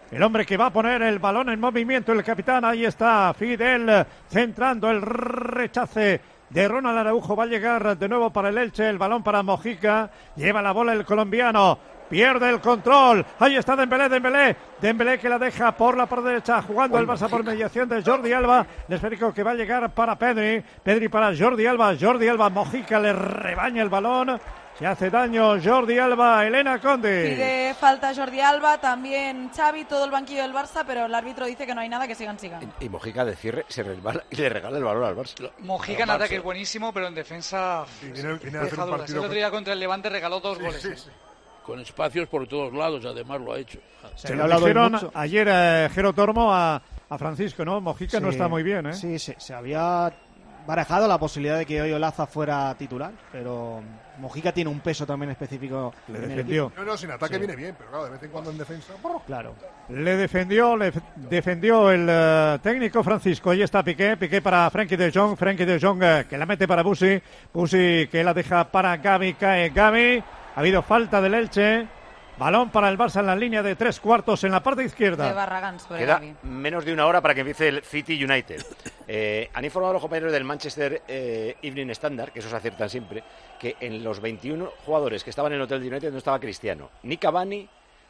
El hombre que va a poner el balón en movimiento, el capitán, ahí está Fidel, centrando el rechace de Ronald Araujo. Va a llegar de nuevo para el Elche, el balón para Mojica, lleva la bola el colombiano, pierde el control, ahí está Dembélé, Dembélé, Dembélé que la deja por la parte derecha, jugando el Barça por mediación de Jordi Alba, el esférico que va a llegar para Pedri, Pedri para Jordi Alba, Jordi Alba, Mojica le rebaña el balón. Se hace daño Jordi Alba, Elena Conde. Pide falta Jordi Alba, también Xavi, todo el banquillo del Barça, pero el árbitro dice que no hay nada, que sigan, sigan. Y, y Mojica de cierre se resbala y le regala el balón al Barça. Mojica en ataque es buenísimo, pero en defensa sí, viene, viene a hacer deja un dudas. El otro día contra el Levante regaló dos sí, goles. Sí, sí. Con espacios por todos lados, además lo ha hecho. Se, se lo dijeron ayer eh, Jero Tormo a, a Francisco, ¿no? Mojica sí, no está muy bien, ¿eh? Sí, se, se había barajado la posibilidad de que hoy Olaza fuera titular, pero Mojica tiene un peso también específico. Le defendió. No, no, sin ataque sí. viene bien, pero claro, de vez en cuando en defensa. ¡brr! Claro. Le defendió, le defendió el uh, técnico Francisco. Ahí está Piqué, Piqué para Frenkie de Jong, Frenkie de Jong uh, que la mete para Busi, Busi que la deja para Gavi, cae Gavi. Ha habido falta del Elche. Balón para el Barça en la línea de tres cuartos en la parte izquierda. De Barragán sobre Queda Gavi. menos de una hora para que empiece el City United. Eh, han informado los compañeros del Manchester eh, Evening Standard, que esos aciertan siempre, que en los veintiuno jugadores que estaban en el hotel de United no estaba Cristiano, ni Cavani,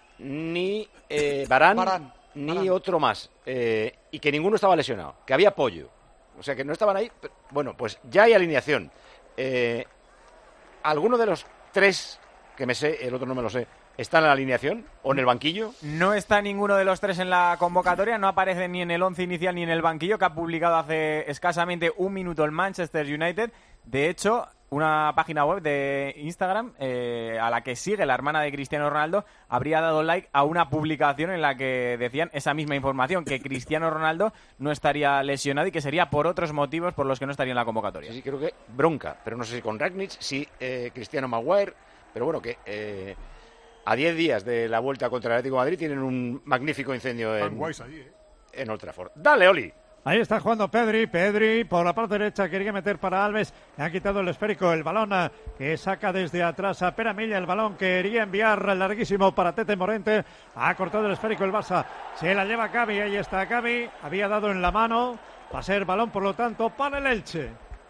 ni eh, Varane, Varane, ni Varane. otro más. Eh, y que ninguno estaba lesionado, que había apoyo. O sea, que no estaban ahí. Pero, bueno, pues ya hay alineación. Eh, ¿Alguno de los tres, que me sé, el otro no me lo sé, ¿está en la alineación o en el banquillo? No está ninguno de los tres en la convocatoria, no aparece ni en el once inicial ni en el banquillo, que ha publicado hace escasamente un minuto el Manchester United. De hecho, una página web de Instagram eh, a la que sigue la hermana de Cristiano Ronaldo habría dado like a una publicación en la que decían esa misma información, que Cristiano Ronaldo no estaría lesionado y que sería por otros motivos por los que no estaría en la convocatoria. Sí, sí, creo que bronca, pero no sé si con Ragnic, si eh, Cristiano Maguire, pero bueno, que... Eh, a diez días de la vuelta contra el Atlético de Madrid tienen un magnífico incendio en, ahí, ¿eh? en Old Trafford. ¡Dale, Oli! Ahí está jugando Pedri, Pedri por la parte derecha, quería meter para Alves, le han quitado el esférico, el balón que saca desde atrás a Peramilla, el balón quería enviar larguísimo para Tete Morente, ha cortado el esférico el Barça, se la lleva Gavi, ahí está Gavi, había dado en la mano, va a ser balón por lo tanto para el Elche.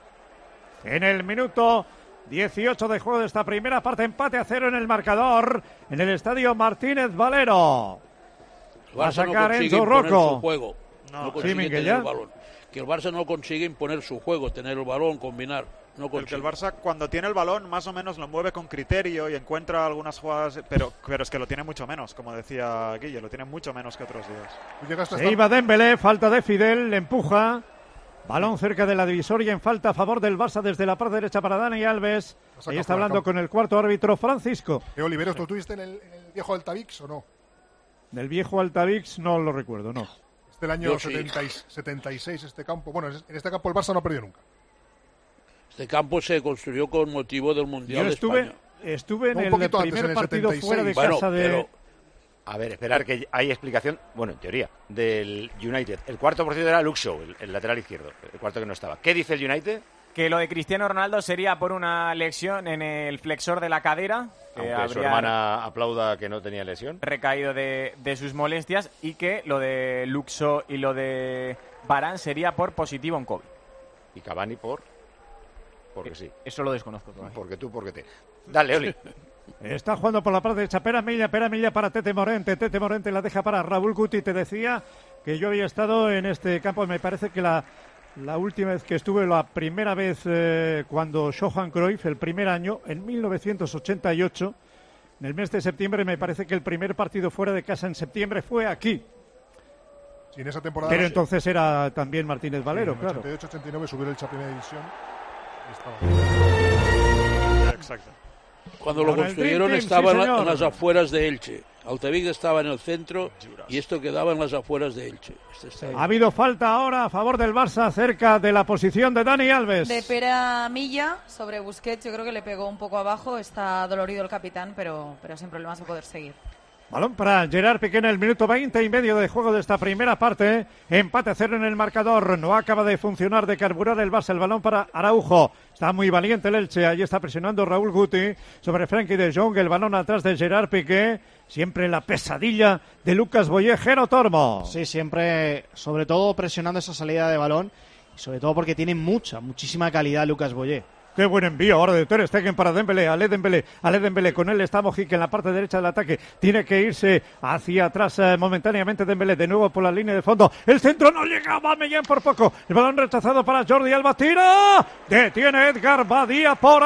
En el minuto dieciocho de juego de esta primera parte, empate a cero en el marcador en el estadio Martínez Valero. Va a sacar no Enzo Rocco. Su juego. No, no consigue sí, tener ya. el balón. Que el Barça no consigue imponer su juego, tener el balón, combinar. No el que el Barça cuando tiene el balón más o menos lo mueve con criterio y encuentra algunas jugadas, pero, pero es que lo tiene mucho menos, como decía Guille, lo tiene mucho menos que otros días. Se iba Dembélé, falta de Fidel, le empuja. Balón cerca de la divisoria en falta a favor del Barça desde la parte derecha para Dani Alves. Ahí está hablando con el cuarto árbitro Francisco. Eh, Oliveros, ¿tú estuviste en el, en el viejo Altavix o no? Del viejo Altavix no lo recuerdo, no. Es del año setenta, setenta y seis este campo. Bueno, en este campo el Barça no ha perdido nunca. Este campo se construyó con motivo del Mundial Yo estuve, de España. Estuve en no, el primer antes, en el partido setenta y seis. fuera de bueno, casa de... Pero... A ver, esperar que hay explicación, bueno, en teoría, del United. El cuarto por ciento era Luke Shaw, el, el lateral izquierdo, el cuarto que no estaba. ¿Qué dice el United? Que lo de Cristiano Ronaldo sería por una lesión en el flexor de la cadera. Aunque que su hermana aplauda que no tenía lesión. Recaído de, de sus molestias, y que lo de Luke Shaw y lo de Varane sería por positivo en COVID. Y Cavani por... Porque sí. Eso lo desconozco todavía. Porque tú, porque te... Dale, Oli. Está jugando por la parte derecha, Peramilla, Peramilla para Tete Morente, Tete Morente la deja para Raúl Guti. Te decía que yo había estado en este campo, me parece que la, la última vez que estuve, la primera vez eh, cuando Johan Cruyff, el primer año, en mil novecientos ochenta y ocho, en el mes de septiembre, me parece que el primer partido fuera de casa en septiembre fue aquí. Sí, en esa temporada. Pero sí. entonces era también Martínez Valero, sí, en claro. ochenta y ocho ochenta y nueve subió el Elche a primera división. Exacto. Cuando lo construyeron Team, estaba sí, en, la, en las afueras de Elche. Altavix estaba en el centro y esto quedaba en las afueras de Elche. Este está... Ha habido falta ahora a favor del Barça cerca de la posición de Dani Alves. De Peramilla sobre Busquets, yo creo que le pegó un poco abajo. Está dolorido el capitán, pero, pero sin problemas va a poder seguir. Balón para Gerard Piqué en el minuto veinte y medio de juego de esta primera parte. Empate a cero en el marcador. No acaba de funcionar, de carburar el Barça. El balón para Araujo. Está muy valiente el Elche. Allí está presionando Raúl Guti sobre Frenkie de Jong. El balón atrás de Gerard Piqué. Siempre la pesadilla de Lucas Boyé. Jero Tormo. Sí, siempre, sobre todo presionando esa salida de balón. Y sobre todo porque tiene mucha, muchísima calidad Lucas Boyé. Qué buen envío ahora de Ter Stegen para Dembélé, Ale Dembélé, Ale Dembélé, con él está Mojica en la parte derecha del ataque, tiene que irse hacia atrás eh, momentáneamente Dembélé, de nuevo por la línea de fondo, el centro no llega, Aubameyang por poco, el balón rechazado para Jordi Alba, tira, detiene Edgar Badía por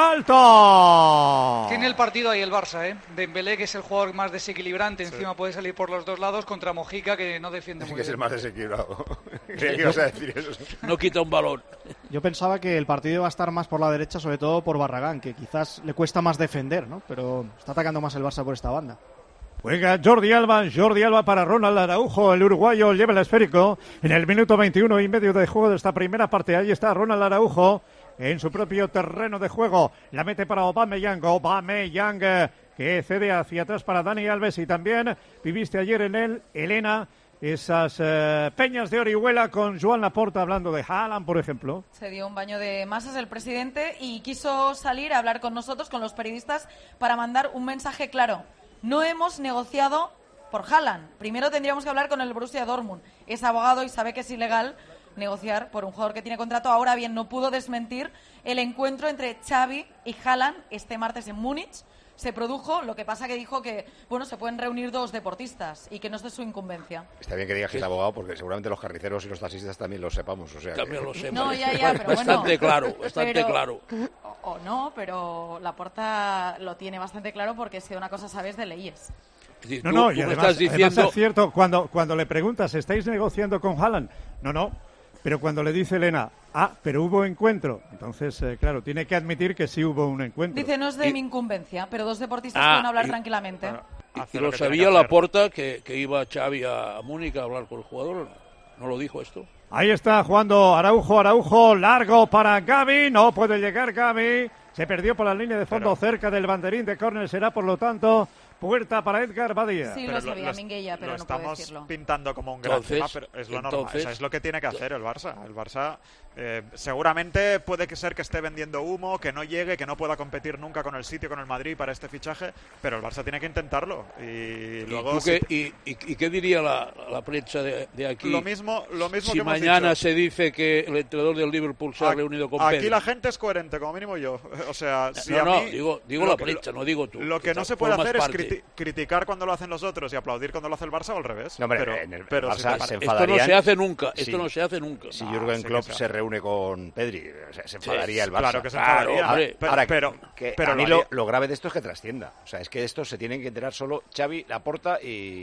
alto. Tiene el partido ahí el Barça, ¿eh? Dembélé, que es el jugador más desequilibrante, sí. Encima puede salir por los dos lados, contra Mojica, que no defiende es muy que bien. Es el más desequilibrado. Creía que ibas a decir eso. No quita un balón. Yo pensaba que el partido iba a estar más por la derecha, sobre todo por Barragán, que quizás le cuesta más defender, ¿no? Pero está atacando más el Barça por esta banda. Juega Jordi Alba, Jordi Alba para Ronald Araujo, el uruguayo lleva el esférico en el minuto veintiuno y medio de juego de esta primera parte. Ahí está Ronald Araujo en su propio terreno de juego, la mete para Aubameyang, Aubameyang eh, que cede hacia atrás para Dani Alves y también viviste ayer en él, Elena, esas eh, peñas de Orihuela con Joan Laporta hablando de Haaland, por ejemplo. Se dio un baño de masas el presidente y quiso salir a hablar con nosotros, con los periodistas, para mandar un mensaje claro. No hemos negociado por Haaland. Primero tendríamos que hablar con el Borussia Dortmund. Es abogado y sabe que es ilegal negociar por un jugador que tiene contrato. Ahora bien, no pudo desmentir el encuentro entre Xavi y Haaland este martes en Múnich. Se produjo, lo que pasa que dijo que, bueno, se pueden reunir dos deportistas y que no es de su incumbencia. Está bien que digas que es abogado porque seguramente los carniceros y los taxistas también lo sepamos. O sea, también que... lo sepamos. No, ya, ya, pero bastante bueno. claro, bastante pero, claro. O, o no, pero Laporta lo tiene bastante claro porque si una cosa sabes de leyes. Decir, no, tú, no, y además, estás diciendo... además es cierto, cuando, cuando le preguntas, ¿estáis negociando con Haaland? No, no. Pero cuando le dice Elena, ah, pero hubo encuentro, entonces, eh, claro, tiene que admitir que sí hubo un encuentro. Dice, no es de y... mi incumbencia, pero dos deportistas ah, pueden hablar y... tranquilamente. Bueno, y, y lo sabía Laporta que, que iba Xavi a, a Múnich a hablar con el jugador, ¿no lo dijo esto? Ahí está jugando Araujo, Araujo, largo para Gavi, no puede llegar Gavi, se perdió por la línea de fondo pero... cerca del banderín de córner, será por lo tanto... Puerta para Edgar Badía. Sí, pero lo sabía, lo, Minguella, pero lo no puedo estamos decirlo. pintando como un gran tema, pero es lo normal. O sea, es lo que tiene que hacer el Barça. El Barça eh, seguramente puede que ser que esté vendiendo humo, que no llegue, que no pueda competir nunca con el sitio, con el Madrid para este fichaje, pero el Barça tiene que intentarlo. Y luego... ¿Y, si... qué, y, y, y qué diría la, la prensa de, de aquí? Lo mismo, lo mismo si que hemos mañana dicho. se dice que el entrenador del Liverpool se ha aquí, reunido con Aquí Pedri. la gente es coherente, como mínimo yo. O sea, si no, a no, mí, digo, digo la prensa, lo, no digo tú. Lo que no se puede hacer es criti criticar cuando lo hacen los otros y aplaudir cuando lo hace el Barça o al revés. No, hombre, pero, en el, pero Barça si se esto no se hace nunca, esto sí. no se hace nunca. Si no, Jürgen sí Klopp se reúne con Pedri, o sea, se enfadaría sí, el Barça. Claro que se enfadaría. Claro, hombre, pero, ahora, pero, que pero a mí lo, lo, lo grave de esto es que trascienda. O sea, es que esto se tienen que enterar solo Xavi, Laporta y,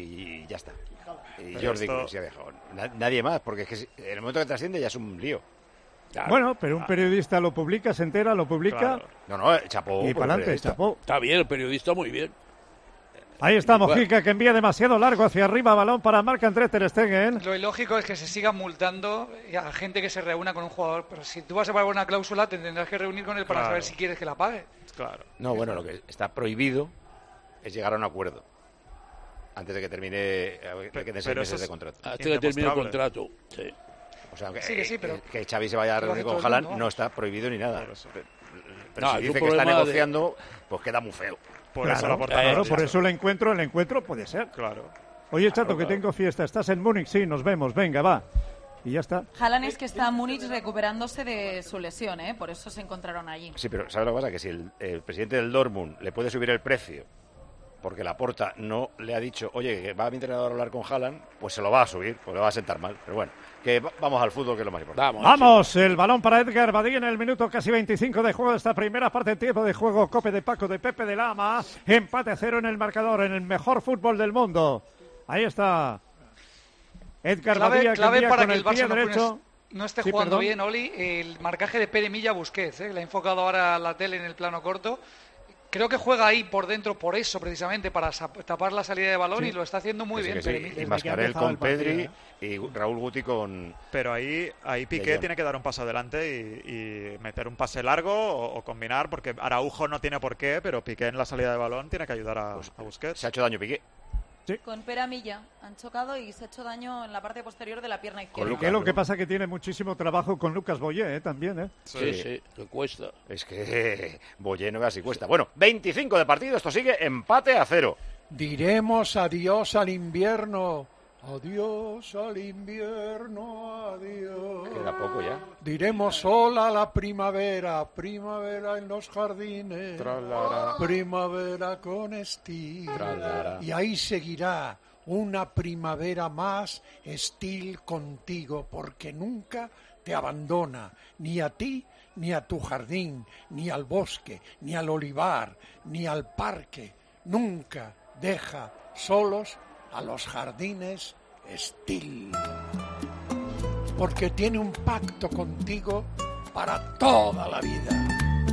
y ya está. Y pero Jordi Cruyff ya viajó. Nadie más, porque es que si, en el momento que trasciende ya es un lío. Claro. Bueno, pero un periodista lo publica, se entera, lo publica. Claro. No, no, chapó. Y para adelante, chapó. Está bien, el periodista muy bien. Ahí está Mojica, que envía demasiado largo hacia arriba, balón para Marc-André Ter Stegen. Lo ilógico es que se siga multando a gente que se reúna con un jugador, pero si tú vas a pagar una cláusula te tendrás que reunir con él para claro. saber si quieres que la pague. Claro. No, bueno, lo que está prohibido es llegar a un acuerdo antes de que termine, de que den seis meses de contrato. Hasta que termine el contrato, sí. O sea, que, sí, que, sí, pero que Xavi se vaya a reunir con Haaland no está prohibido ni nada. Pero, pero no, si dice que está negociando, de... pues queda muy feo. Por claro, eso, la claro, por eso el encuentro, el encuentro puede ser. Claro. Oye, Chato, claro, que claro. tengo fiesta. ¿Estás en Múnich? Sí, nos vemos. Venga, va. Y ya está. Haaland es que está en Múnich recuperándose de su lesión, ¿eh? Por eso se encontraron allí. Sí, pero ¿sabes lo que pasa? Que si el, el presidente del Dortmund le puede subir el precio porque Laporta no le ha dicho, oye, que va a mi entrenador a hablar con Haaland, pues se lo va a subir, pues le va a sentar mal. Pero bueno, que vamos al fútbol, que es lo más importante. Vamos, vamos el balón para Edgar Badía en el minuto casi veinticinco de juego de esta primera parte, tiempo de juego, Cope de Paco, de Pepe de Lama, empate a cero en el marcador, en el mejor fútbol del mundo. Ahí está Edgar clave, Badía, clave que para con que el, el Barça pie derecho. No esté sí, jugando perdón. bien, Oli, el marcaje de Pere Milla Busquets, ¿eh? Le ha enfocado ahora la tele en el plano corto. Creo que juega ahí por dentro por eso, precisamente, para tapar la salida de balón, sí. Y lo está haciendo muy sí, bien. Sí, sí. Y Mascarell con Pedri ¿eh? Y Raúl Guti con... Pero ahí, ahí Piqué tiene que dar un paso adelante y, y meter un pase largo o, o combinar, porque Araujo no tiene por qué, pero Piqué en la salida de balón tiene que ayudar a, pues, a Busquets. Se ha hecho daño Piqué. Sí. Con Pera Milla. Han chocado y se ha hecho daño en la parte posterior de la pierna izquierda. Lucas, que lo que pasa que tiene muchísimo trabajo con Lucas Boyé, ¿eh? También, ¿eh? Sí, sí, le cuesta. Es que Boyé no veas si cuesta. Bueno, veinticinco de partido, esto sigue empate a cero. Diremos adiós al invierno. Adiós al invierno, adiós. Queda poco ya. Diremos hola a la primavera, primavera en los jardines. Tralara. Primavera con Steel. Tralara. Y ahí seguirá una primavera más, Steel contigo, porque nunca te abandona, ni a ti, ni a tu jardín, ni al bosque, ni al olivar, ni al parque. Nunca deja solos a los jardines Steel, porque tiene un pacto contigo para toda la vida.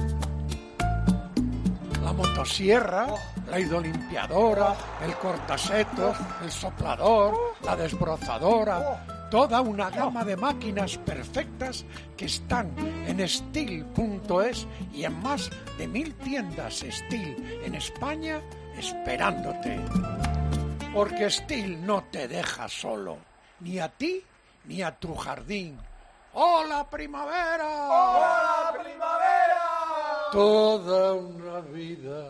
La motosierra, la hidrolimpiadora, el cortasetos, el soplador, la desbrozadora, toda una gama de máquinas perfectas que están en Steel punto es y en más de mil tiendas Steel en España esperándote. Porque Steel no te deja solo, ni a ti ni a tu jardín. ¡Hola, primavera! ¡Hola, primavera! Toda una vida.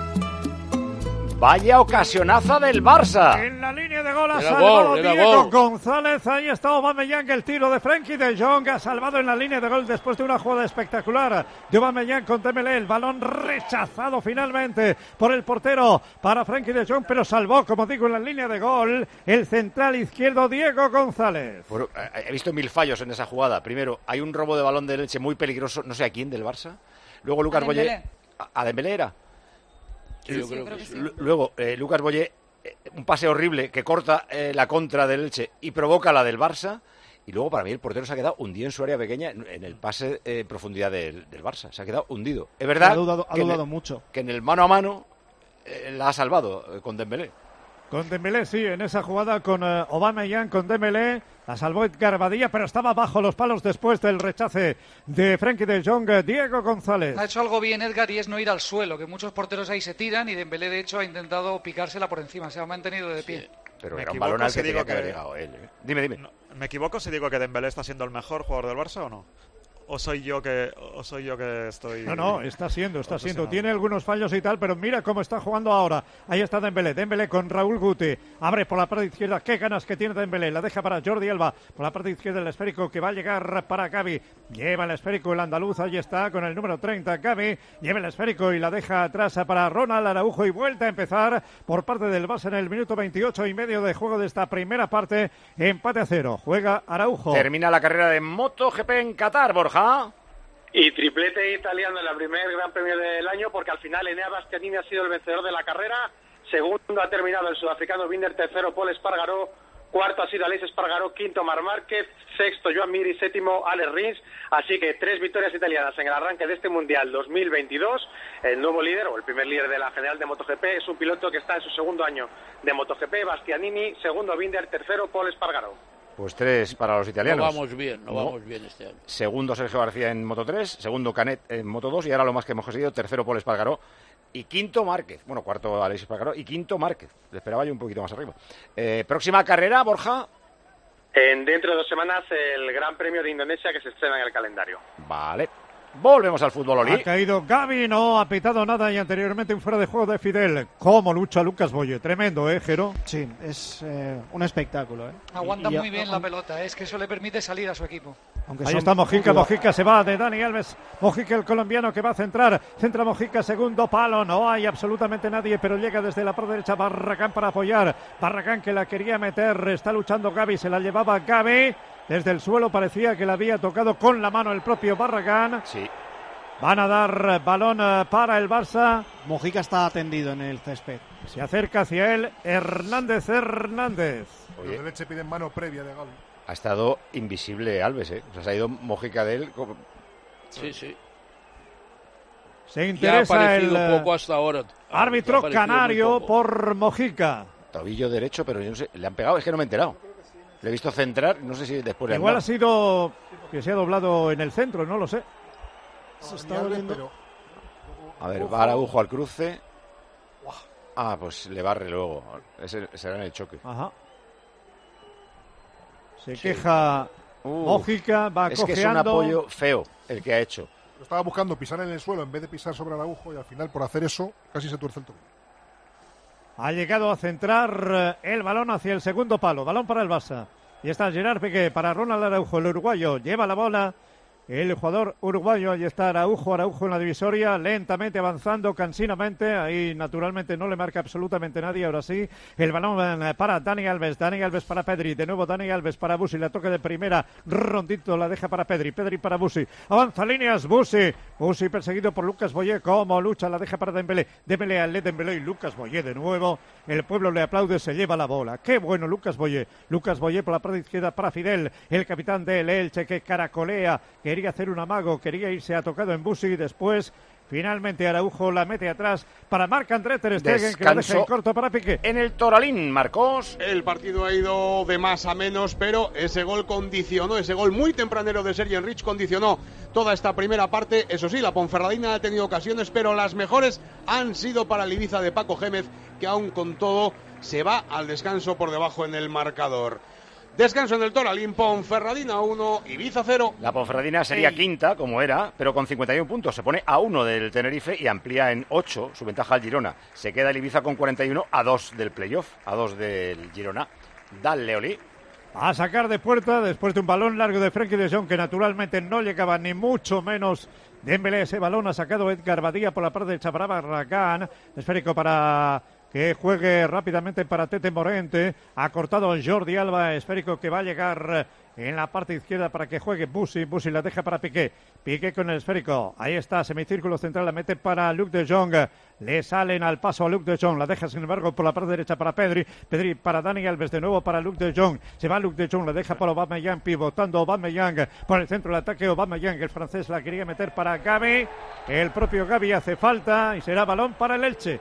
Vaya ocasionaza del Barça. En la línea de gol ha Era salvado gol, era Diego gol. González. Ahí está Aubameyang, el tiro de Frenkie de Jong. Ha salvado en la línea de gol después de una jugada espectacular de Aubameyang con Dembélé. El balón rechazado finalmente por el portero para Frenkie de Jong, pero salvó, como digo, en la línea de gol el central izquierdo Diego González. Bueno, he visto mil fallos en esa jugada. Primero, hay un robo de balón de leche muy peligroso, no sé a quién, del Barça. Luego Lucas A Boyé. Dembélé. A, a Dembélé era. Sí, yo creo que que sí. sí. L- Luego, eh, Lucas Boyé, eh, un pase horrible que corta eh, la contra del Elche y provoca la del Barça. Y luego, para mí, el portero se ha quedado hundido en su área pequeña en, en el pase en eh, profundidad del, del Barça. Se ha quedado hundido. Es verdad Ha dudado, ha que, en dudado el, mucho. que en el mano a mano eh, la ha salvado eh, con Dembélé. Con Dembélé, sí, en esa jugada con uh, Aubameyang, con Dembélé, la salvó Edgar Badilla, pero estaba bajo los palos después del rechace de Frenkie de Jong. Diego González. Ha hecho algo bien Edgar y es no ir al suelo, que muchos porteros ahí se tiran y Dembélé de hecho ha intentado picársela por encima, se ha mantenido de pie. Pero Me era un equivoco balón al si que digo tenía que haber que- llegado él. ¿eh? Dime, dime. No, ¿Me equivoco si digo que Dembélé está siendo el mejor jugador del Barça o no? ¿O soy yo que, o soy yo que estoy...? No, no, está siendo, está siendo. obsesionado? Tiene algunos fallos y tal, pero mira cómo está jugando ahora. Ahí está Dembélé, Dembélé con Raúl Guti. Abre por la parte izquierda, qué ganas que tiene Dembélé. La deja para Jordi Alba. Por la parte izquierda el esférico que va a llegar para Gavi. Lleva el esférico el andaluz, ahí está con el número treinta, Gavi. Lleva el esférico y la deja atrás para Ronald Araujo y vuelta a empezar por parte del Barça en el minuto veintiocho y medio de juego de esta primera parte. Empate a cero. Juega Araujo. Termina la carrera de MotoGP en Qatar, Borja. Y triplete italiano en el primer Gran Premio del año, porque al final Enea Bastianini ha sido el vencedor de la carrera. Segundo ha terminado el sudafricano Binder, tercero Paul Espargaró, cuarto ha sido Aleix Espargaró, quinto Marc Márquez, sexto Joan Mir y séptimo Alex Rins. Así que tres victorias italianas en el arranque de este Mundial dos mil veintidós. El nuevo líder, o el primer líder de la general de MotoGP, es un piloto que está en su segundo año de MotoGP, Bastianini, segundo Binder, tercero Paul Espargaró. Pues tres para los italianos. No vamos bien, no, No. vamos bien este año. Segundo Sergio García en Moto tres, segundo Canet en Moto dos y ahora lo más que hemos conseguido, tercero Paul Espargaró y quinto Márquez. Bueno, cuarto Aleix Espargaró y quinto Márquez. Le esperaba yo un poquito más arriba. Eh, próxima carrera, Borja. En dentro de dos semanas el Gran Premio de Indonesia que se estrena en el calendario. Vale. Volvemos al fútbol, Oli. Ha caído Gavi, no ha pitado nada y anteriormente un fuera de juego de Fidel. ¿Cómo lucha Lucas Boye? Tremendo, ¿eh, Jero? Sí, es eh, un espectáculo. ¿eh? Aguanta Y- y- muy bien la pelota, es que eso le permite salir a su equipo. Aunque Ahí son- está Mojica, Cuidado. Mojica se va de Dani Alves. Mojica, el colombiano que va a centrar. Centra Mojica, segundo palo. No hay absolutamente nadie, pero llega desde la parte derecha Barragán para apoyar. Barragán que la quería meter. Está luchando Gavi, se la llevaba Gavi. Desde el suelo parecía que la había tocado con la mano el propio Barragán. Sí. Van a dar balón eh, para el Barça. Mojica está atendido en el césped. Se acerca hacia él Hernández Hernández. Los de leche piden mano previa de gol. Ha estado invisible Alves, ¿eh? O sea, se ha ido Mojica de él. como- Sí, sí. Se Ya ha interesa aparecido el eh, poco hasta ahora. árbitro Ha aparecido muy canario poco. por Mojica. Tobillo derecho, pero yo no sé. ¿Le han pegado? Es que no me he enterado. Le he visto centrar, no sé si después le han Igual dado. ha sido que se ha doblado en el centro, no lo sé. Se está doliendo. Pero A ver, va Araujo al cruce. Ah, pues le barre luego. Ese será en el choque. Ajá. Se sí. queja uh, Mójica, va es cojeando. Que es un apoyo feo el que ha hecho. Lo estaba buscando pisar en el suelo en vez de pisar sobre Araujo y al final por hacer eso casi se tuerce el tobillo. Ha llegado a centrar el balón hacia el segundo palo. Balón para el Barça. Y está Gerard Piqué para Ronald Araujo, el uruguayo. Lleva la bola el jugador uruguayo. Ahí está Araujo, Araujo en la divisoria, lentamente avanzando, cansinamente. Ahí naturalmente no le marca absolutamente nadie. Ahora sí, el balón para Dani Alves, Dani Alves para Pedri, de nuevo Dani Alves para Busi, la toque de primera, rondito, la deja para Pedri, Pedri para Busi, avanza líneas, Busi, Busi perseguido por Lucas Boyé, como lucha, la deja para Dembélé, Dembélé al Dembélé y Lucas Boyé de nuevo, el pueblo le aplaude, se lleva la bola, qué bueno Lucas Boyé, Lucas Boyé por la parte izquierda para Fidel, el capitán del Elche que caracolea, que quería hacer un amago, quería irse a tocado en Busi y después finalmente Araujo la mete atrás para Marc-André ter Stegen, que lo deja en corto para Piqué. En el Toralín, Marcos. El partido ha ido de más a menos, pero ese gol condicionó, ese gol muy tempranero de Sergi Enrich condicionó toda esta primera parte. Eso sí, la Ponferradina ha tenido ocasiones, pero las mejores han sido para el Ibiza de Paco Gémez, que aún con todo se va al descanso por debajo en el marcador. Descanso en el Toralín, Ponferradina uno, Ibiza cero. La Ponferradina sería Ey. quinta, como era, pero con cincuenta y uno puntos. Se pone a uno del Tenerife y amplía en ocho su ventaja al Girona. Se queda el Ibiza con cuarenta y uno a dos del playoff, a dos del Girona. Dale, Oli. A sacar de puerta después de un balón largo de Frenkie de Jong, que naturalmente no llegaba ni mucho menos Dembélé. Ese balón ha sacado Edgar Badía por la parte de Chapará Barragán. Esférico para que juegue rápidamente para Tete Morente, ha cortado Jordi Alba, esférico que va a llegar en la parte izquierda para que juegue Busi, Busi la deja para Piqué, Piqué con el esférico, ahí está, semicírculo central, la mete para Luc de Jong, le salen al paso a Luc de Jong, la deja sin embargo por la parte derecha para Pedri, Pedri para Dani Alves, de nuevo para Luc de Jong, se va Luc de Jong, la deja para Aubameyang, pivotando Aubameyang, por el centro del ataque Aubameyang, el francés la quería meter para Gavi, el propio Gavi hace falta y será balón para el Elche.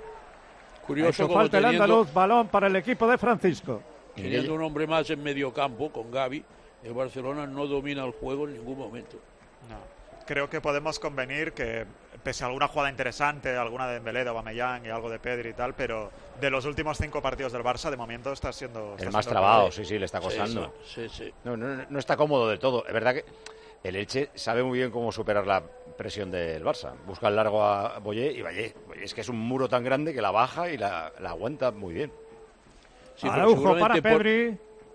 Curioso como falta teniendo, el andaluz, balón para el equipo de Francisco. Teniendo un hombre más en medio campo, con Gavi, el Barcelona no domina el juego en ningún momento. No. Creo que podemos convenir que, pese a alguna jugada interesante, alguna de Dembélé, de Aubameyang y algo de Pedri y tal, pero de los últimos cinco partidos del Barça, de momento está siendo... Está el más siendo trabado, sí, sí, le está costando. Sí, sí, sí. No, no, no está cómodo del todo. Es verdad que el Elche sabe muy bien cómo superar la presión del Barça. Busca el largo a Boyé y Boyé, es que es un muro tan grande que la baja y la, la aguanta muy bien. Sí, Araujo para Pedri.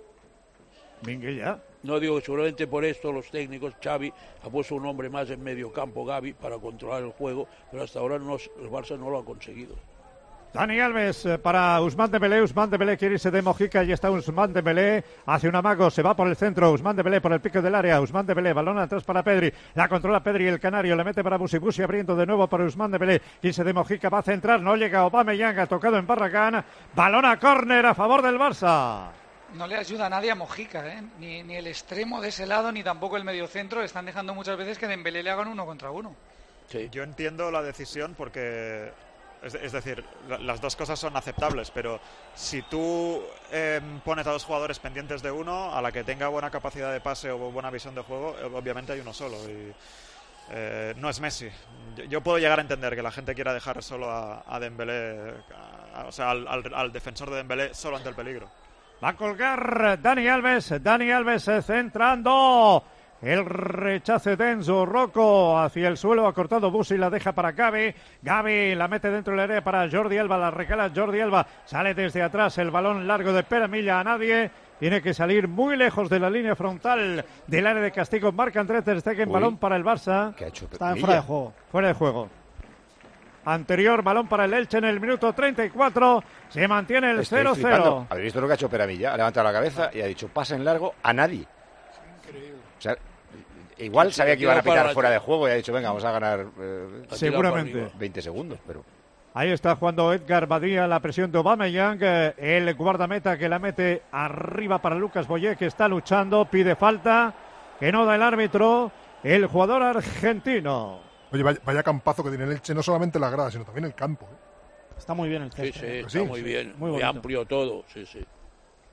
Por... Minguella. No digo que seguramente por esto los técnicos, Xavi ha puesto un hombre más en medio campo, Gavi, para controlar el juego, pero hasta ahora no, el Barça no lo ha conseguido. Dani Alves para Ousmane Dembélé, Ousmane Dembélé quiere irse de Mojica, y está Ousmane Dembélé, hace un amago, se va por el centro, Ousmane Dembélé por el pico del área, Ousmane Dembélé, balón atrás para Pedri, la controla Pedri, el canario, le mete para Busi, Busi abriendo de nuevo para Ousmane Dembélé, irse de Mojica, va a centrar, no llega Aubameyang, ha tocado en Barragán, balón a córner a favor del Barça. No le ayuda a nadie a Mojica, ¿eh? ni, ni el extremo de ese lado, ni tampoco el mediocentro, están dejando muchas veces que Dembélé le hagan uno contra uno. Sí. Yo entiendo la decisión porque... Es, es decir, las dos cosas son aceptables, pero si tú eh, pones a dos jugadores pendientes de uno, a la que tenga buena capacidad de pase o buena visión de juego, obviamente hay uno solo. Y eh, no es Messi. Yo, yo puedo llegar a entender que la gente quiera dejar solo a, a Dembélé, a, o sea, al, al, al defensor de Dembélé solo ante el peligro. Va a colgar Dani Alves, Dani Alves centrando. El rechace de Enzo Rocco hacia el suelo, ha cortado Busi, la deja para Gavi, Gavi la mete dentro del área para Jordi Alba, la recala Jordi Alba, sale desde atrás el balón largo de Peramilla a nadie, tiene que salir muy lejos de la línea frontal del área de castigo, Marc-André ter Stegen, balón para el Barça, ¿qué ha hecho está fuera de juego, fuera de juego. Anterior, balón para el Elche en el minuto treinta y cuatro, se mantiene el cero cero. ¿Habéis visto lo que ha hecho Peramilla? Ha levantado la cabeza y ha dicho pase en largo a nadie. O sea, igual sabía que iban a pitar fuera de juego y ha dicho, venga, vamos a ganar eh, seguramente veinte segundos, pero... Ahí está jugando Edgar Badía, la presión de Aubameyang, el guardameta que la mete arriba para Lucas Boyé, que está luchando, pide falta, que no da el árbitro, el jugador argentino. Oye, vaya, vaya campazo que tiene el Elche, no solamente la grada, sino también el campo. ¿eh? Está muy bien el césped. Sí, sí, está sí, muy sí. bien, muy, muy amplio todo, sí, sí.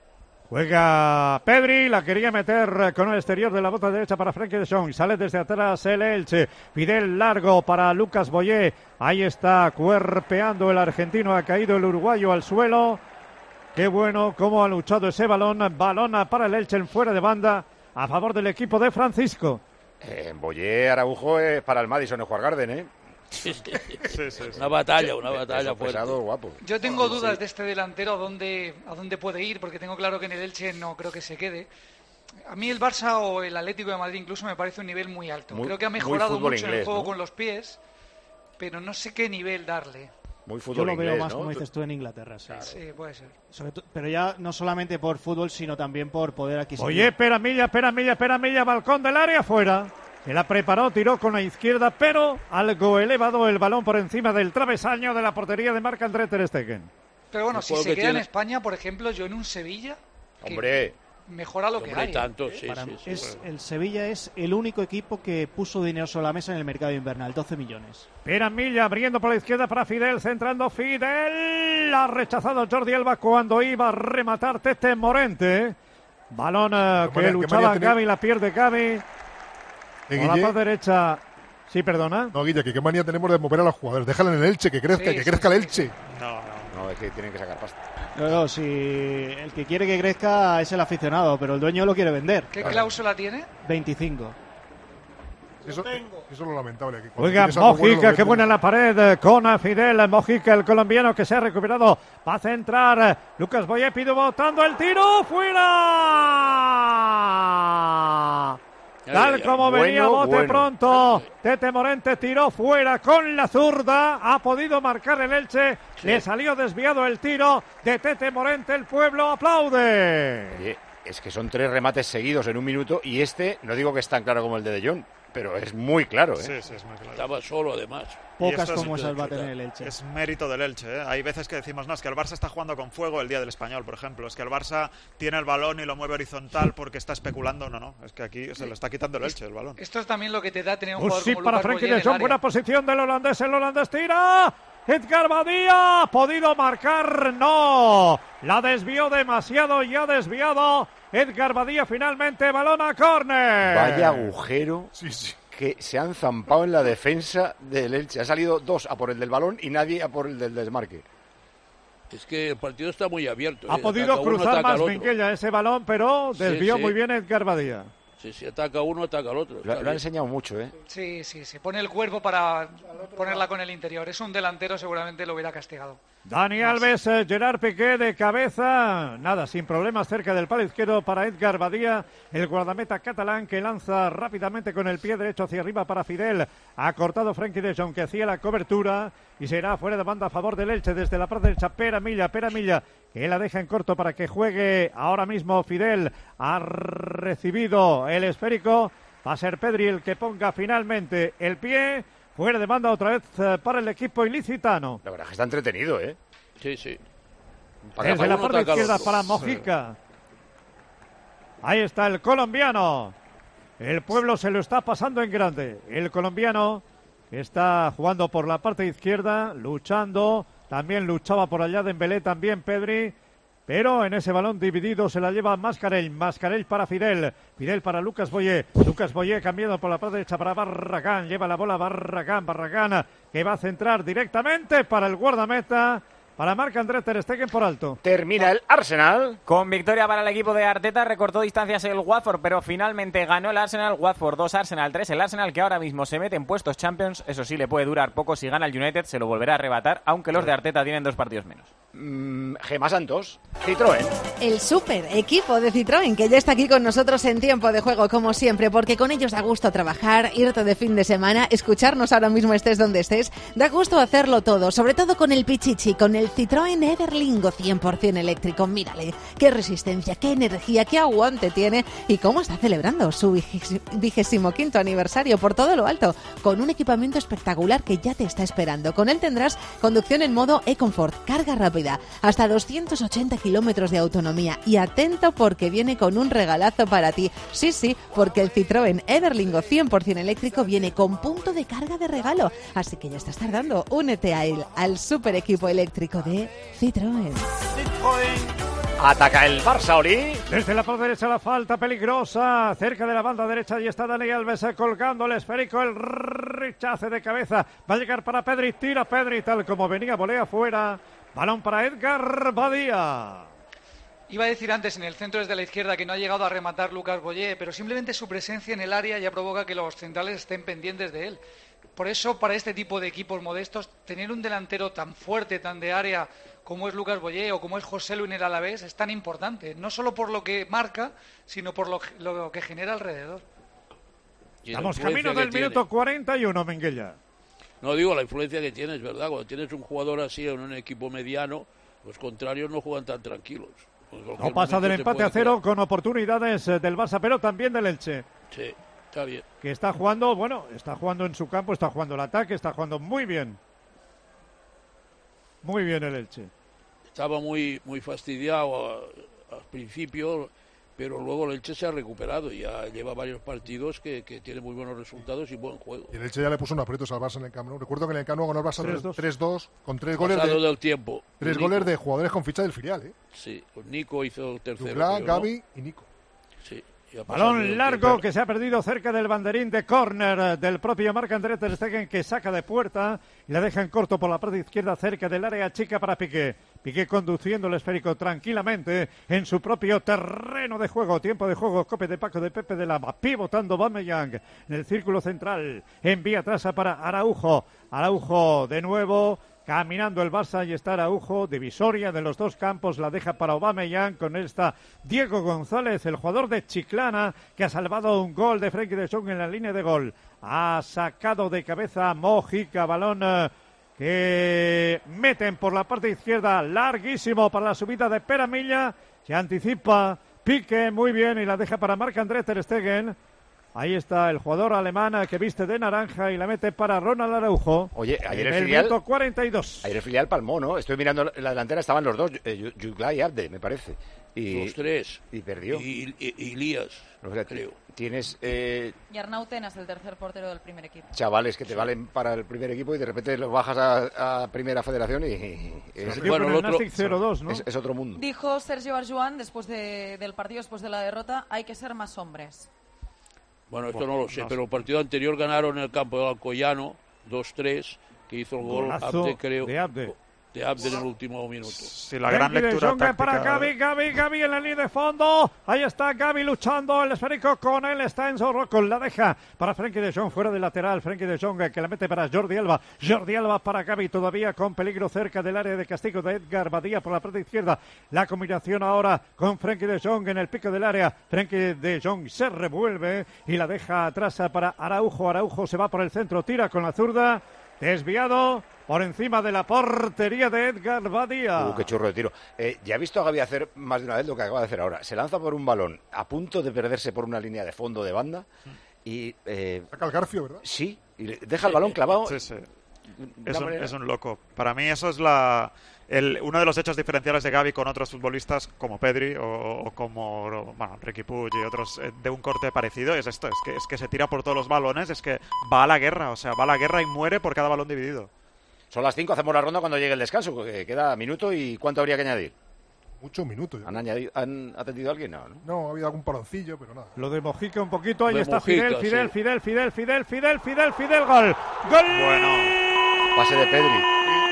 Juega Pedri, la quería meter con el exterior de la bota derecha para Frenkie de Jong. Sale desde atrás el Elche. Fidel largo para Lucas Boyé. Ahí está cuerpeando el argentino. Ha caído el uruguayo al suelo. Qué bueno cómo ha luchado ese balón. Balón para el Elche en fuera de banda a favor del equipo de Francisco. Eh, Boyé, Araujo es para el Madison Square Garden, ¿eh? Sí, sí, sí, sí. Una batalla, una batalla fuerte. Guapo. Yo tengo dudas de este delantero a dónde, a dónde puede ir, porque tengo claro que en el Elche no creo que se quede. A mí el Barça o el Atlético de Madrid incluso me parece un nivel muy alto. Muy, creo que ha mejorado mucho inglés, en el juego, ¿no?, con los pies, pero no sé qué nivel darle. Muy fútbol Yo lo inglés, veo más, ¿no? como dices tú, en Inglaterra. Sí, claro. Sí, puede ser. Sobre todo, pero ya no solamente por fútbol, sino también por poder adquisitivo. Oye, espera Milla, espera Milla, espera Milla, balcón del área afuera. Se la preparó, tiró con la izquierda, pero algo elevado el balón por encima del travesaño de la portería de Marc-André ter Stegen. Pero bueno, si se queda tiene... en España, por ejemplo, yo en un Sevilla... Hombre... Mejora lo que Hombre, hay. Tanto, sí, Para, sí, sí, es, bueno. El Sevilla es el único equipo que puso dinero sobre la mesa en el mercado invernal, doce millones. Espera Milla, abriendo por la izquierda para Fidel, centrando Fidel. Ha rechazado Jordi Alba cuando iba a rematar Tete Morente. Balón uh, que manía, luchaba Gavi, la pierde Gavi. Por la parte derecha. Sí, perdona. No, Guille, que qué manía tenemos de mover a los jugadores. Déjala en el Elche, que crezca, sí, que sí, crezca sí, el Elche. No, no, no, es que tienen que sacar pasta. No, no, si el que quiere que crezca es el aficionado, pero el dueño lo quiere vender. ¿Qué claro. cláusula tiene? veinticinco. Eso, eso es lo lamentable. Que Oiga, Mojica, bueno, qué buena la pared con Fidel. Mojica, el colombiano que se ha recuperado. Va a centrar. Lucas Boyé pide botando el tiro. ¡Fuera! Tal como bueno, venía bote bueno. pronto, Tete Morente tiró fuera con la zurda, ha podido marcar el Elche, sí. Le salió desviado el tiro de Tete Morente, el pueblo aplaude. Oye, es que son tres remates seguidos en un minuto y este, no digo que es tan claro como el de De Jong, pero es muy claro, ¿eh? Sí, sí, es muy claro. Estaba solo además. Pocas como esas va a tener el Elche. Es mérito del Elche, ¿eh? Hay veces que decimos, no, es que el Barça está jugando con fuego el día del Español, por ejemplo. Es que el Barça tiene el balón y lo mueve horizontal porque está especulando. No, no, es que aquí se lo está quitando el Elche, el balón. Esto es también lo que te da tener un pues jugador sí, como para Lucas Frenkie Boyé de Jong, buena posición del holandés, el holandés tira. Edgar Badía, ¿ha podido marcar? No, la desvió demasiado y ha desviado Edgar Badía finalmente, balón a córner. Vaya agujero. Sí, sí. Que se han zampado en la defensa del Elche. Ha salido dos a por el del balón y nadie a por el del desmarque. Es que el partido está muy abierto. Ha ¿eh? podido ataca cruzar uno, más Minguella ese balón, pero desvió sí, sí. muy bien Edgar Badía. Sí, si ataca uno, ataca al otro. Lo, lo ha enseñado mucho, ¿eh? Sí, sí, se pone el cuerpo para ponerla con el interior. Es un delantero, seguramente lo hubiera castigado. Dani Alves, eh, Gerard Piqué de cabeza. Nada, sin problemas cerca del palo izquierdo para Edgar Badía. El guardameta catalán que lanza rápidamente con el pie derecho hacia arriba para Fidel. Ha cortado Frenkie de Jong que hacía la cobertura y será fuera de banda a favor del Elche desde la parte derecha. Pera Milla, Pera Milla, que la deja en corto para que juegue ahora mismo Fidel. Ha recibido el esférico. Va a ser Pedri el que ponga finalmente el pie. Fuera de banda otra vez uh, para el equipo ilicitano. La verdad es que está entretenido, ¿eh? Sí, sí. Para Desde la parte izquierda para Mojica. Ahí está el colombiano. El pueblo se lo está pasando en grande. El colombiano está jugando por la parte izquierda, luchando. También luchaba por allá Dembélé, también Pedri. Pero en ese balón dividido se la lleva Mascarell. Mascarell para Fidel. Fidel para Lucas Boyé. Lucas Boyé cambiando por la parte derecha para Barragán. Lleva la bola Barragán. Barragán que va a centrar directamente para el guardameta. Para Marc-André ter Stegen por alto. Termina el Arsenal. Con victoria para el equipo de Arteta, recortó distancias el Watford, pero finalmente ganó el Arsenal. Watford dos, Arsenal tres. El Arsenal que ahora mismo se mete en puestos Champions. Eso sí, le puede durar poco. Si gana el United, se lo volverá a arrebatar, aunque los de Arteta tienen dos partidos menos. Mm, Gemma Santos, Citroën. El super equipo de Citroën, que ya está aquí con nosotros en Tiempo de Juego, como siempre, porque con ellos da gusto trabajar, irte de fin de semana, escucharnos ahora mismo estés donde estés. Da gusto hacerlo todo, sobre todo con el Pichichi, con el Citroën Everlingo cien por ciento eléctrico. Mírale, qué resistencia, qué energía, qué aguante tiene y cómo está celebrando su vigésimo quinto aniversario por todo lo alto, con un equipamiento espectacular que ya te está esperando. Con él tendrás conducción en modo eComfort, carga rápida, hasta doscientos ochenta kilómetros de autonomía y atento porque viene con un regalazo para ti. Sí, sí, porque el Citroën Everlingo cien por ciento eléctrico viene con punto de carga de regalo, así que ya estás tardando. Únete a él, al super equipo eléctrico de Citroën. Citroën, Ataca el Barça, Oli. Desde la parte derecha la falta peligrosa. Cerca de la banda derecha y está Dani Alves colgando el esférico. El rechace de cabeza. Va a llegar para Pedri. Tira Pedri tal como venía. Volea fuera. Balón para Edgar Badía. Iba a decir antes en el centro desde la izquierda que no ha llegado a rematar Lucas Boyé, pero simplemente su presencia en el área ya provoca que los centrales estén pendientes de él. Por eso, para este tipo de equipos modestos, tener un delantero tan fuerte, tan de área como es Lucas Boyé o como es Joselu en el Alavés es tan importante, no solo por lo que marca, sino por lo, lo que genera alrededor. Estamos camino del minuto cuarenta y uno, Minguella. No digo la influencia que tienes, ¿verdad? Cuando tienes un jugador así en un equipo mediano, los contrarios no juegan tan tranquilos. No pasa del empate a cero con oportunidades del Barça, pero también del Elche. Sí, está bien. Que está jugando, bueno, está jugando en su campo, está jugando el ataque, está jugando muy bien. Muy bien el Elche. Estaba muy muy fastidiado al principio, pero luego el Elche se ha recuperado y ya lleva varios partidos que, que tiene muy buenos resultados y buen juego. Y el Elche ya le puso un aprietos al Barça en el Camp Nou. Recuerdo que en el Camp Nou ganó el Barça tres dos con tres goles de, del tiempo. Tres Nico. goles de jugadores con ficha del filial, ¿eh? Sí, pues Nico hizo el tercero. Douglas, Gavi ¿no? y Nico. Sí. Balón largo que se ha perdido cerca del banderín de córner del propio Marc-André ter Stegen, que saca de puerta y la deja en corto por la parte izquierda cerca del área chica para Piqué. Piqué conduciendo el esférico tranquilamente en su propio terreno de juego. Tiempo de juego, Cope de Paco de Pepe de Lama, pivotando Aubameyang en el círculo central. Envía atrás para Araujo. Araujo de nuevo. Caminando el Barça y está Araujo, divisoria de los dos campos, la deja para Aubameyang, con esta Diego González, el jugador de Chiclana, que ha salvado un gol de Frenkie de Jong en la línea de gol. Ha sacado de cabeza Mojica, balón eh, que meten por la parte izquierda, larguísimo para la subida de Peramilla, se anticipa Piqué muy bien y la deja para Marc-André ter Stegen. Ahí está el jugador alemán que viste de naranja y la mete para Ronald Araujo. Oye, ayer en el, el filial, minuto cuarenta y dos. Ayer el filial palmó, ¿no? Estoy mirando la delantera, estaban los dos, eh, Jutla y Abde, me parece. Y, los tres. Y perdió. Y, y, y Elías, o sea, creo. Tienes... Eh, y Arnau Tenas, el tercer portero del primer equipo. Chavales que te sí. valen para el primer equipo y de repente los bajas a, a primera federación y... y es, bueno, el otro, cero dos, ¿no? es, es otro mundo. Dijo Sergio Barjuan después de, del partido, después de la derrota, hay que ser más hombres. Bueno, esto no lo sé, pero el partido anterior ganaron en el campo de Alcoyano dos tres, que hizo el gol Abde, creo. De Abde. De Abde en el último minuto. Sí, la gran lectura táctica. Para Gavi, Gavi, Gavi en la línea de fondo. Ahí está Gavi luchando, el esférico con él, está Enzo Rocco, la deja para Frenkie de Jong, fuera del lateral, Frenkie de Jong que la mete para Jordi Alba. Jordi Alba para Gavi, todavía con peligro cerca del área de castigo de Edgar Badía por la parte izquierda. La combinación ahora con Frenkie de Jong en el pico del área. Frenkie de Jong se revuelve y la deja atrás para Araujo. Araujo se va por el centro, tira con la zurda. Desviado por encima de la portería de Edgar Badía. Uh, qué churro de tiro. Eh, ya he visto a Gavi hacer más de una vez lo que acaba de hacer ahora. Se lanza por un balón a punto de perderse por una línea de fondo de banda y... Eh, Saca el Garfio, ¿verdad? Sí, y deja el balón clavado. Sí, sí. Es un, es un loco. Para mí eso es la... El, uno de los hechos diferenciales de Gavi con otros futbolistas como Pedri o, o como bueno, Riqui Puig y otros eh, de un corte parecido es esto, es que, es que se tira por todos los balones, es que va a la guerra, o sea, va a la guerra y muere por cada balón dividido. Son las cinco, hacemos la ronda cuando llegue el descanso, porque queda minuto y ¿cuánto habría que añadir? Muchos minutos. ¿Han, añadido, ¿Han atendido a alguien? No, ¿no? No, ha habido algún paloncillo, pero nada. Lo de Mojica un poquito, ahí de está Mojica, Fidel, Fidel, sí. Fidel, Fidel, Fidel, Fidel, Fidel, Fidel, gol. ¡Gol! Bueno, pase de Pedri.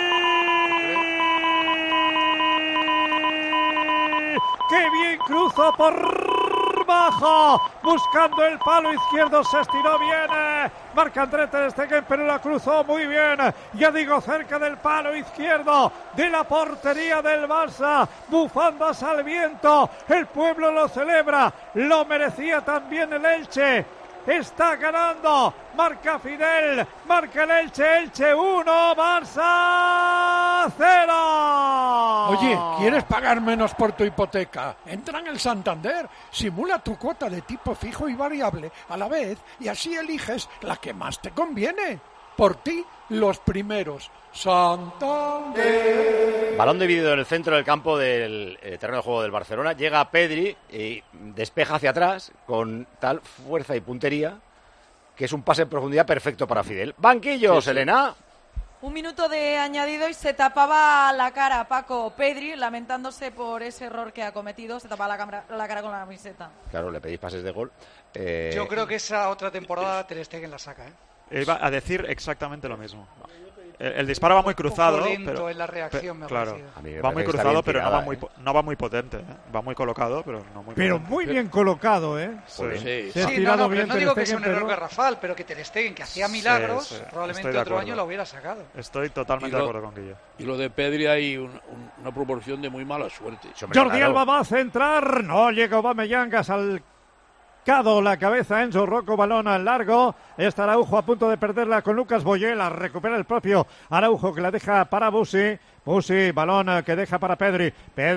¡Qué bien cruzó por bajo! Buscando el palo izquierdo, se estiró bien. Marc-André ter Stegen, pero la cruzó muy bien. Ya digo, cerca del palo izquierdo de la portería del Barça. Bufandas al viento. El pueblo lo celebra. Lo merecía también el Elche. Está ganando, marca Fidel, marca el Elche, Elche uno, Barça cero. Oye, ¿quieres pagar menos por tu hipoteca? Entra en el Santander, simula tu cuota de tipo fijo y variable a la vez y así eliges la que más te conviene. Por ti, los primeros. Santander. Balón dividido en el centro del campo del eh, terreno de juego del Barcelona. Llega Pedri y despeja hacia atrás con tal fuerza y puntería que es un pase en profundidad perfecto para Fidel. Banquillos, sí, sí. Elena. Un minuto de añadido y se tapaba la cara Paco Pedri, lamentándose por ese error que ha cometido. Se tapaba la, cámara, la cara con la camiseta. Claro, le pedís pases de gol. Eh... Yo creo que esa otra temporada Ter Stegen la saca, ¿eh? Iba a decir exactamente lo mismo. El, el disparo va muy cruzado, un poco lento pero en la reacción, pe, me ha claro, parecido. va muy cruzado, pero tirada, no va muy ¿eh? no va muy potente, ¿eh? Va muy colocado, pero no muy Pero potente. muy bien colocado, ¿eh? Sí, Sí, Se ha sí, tirado no, no, bien pero no Ter digo que sea Stegen, un error pero- garrafal, pero que Ter Stegen, que hacía milagros, Sí, sí, probablemente estoy de otro acuerdo. año lo hubiera sacado. Estoy totalmente Y lo- de acuerdo con Guille. Y lo de Pedri hay un- un- una proporción de muy mala suerte. Jordi Alba va a centrar, no llega Aubameyang, ha salcado la cabeza Enzo Rocco, balón al largo, está Araujo a punto de perderla con Lucas Boyé, la recupera el propio Araujo que la deja para Busi, Busi, balón que deja para Pedri,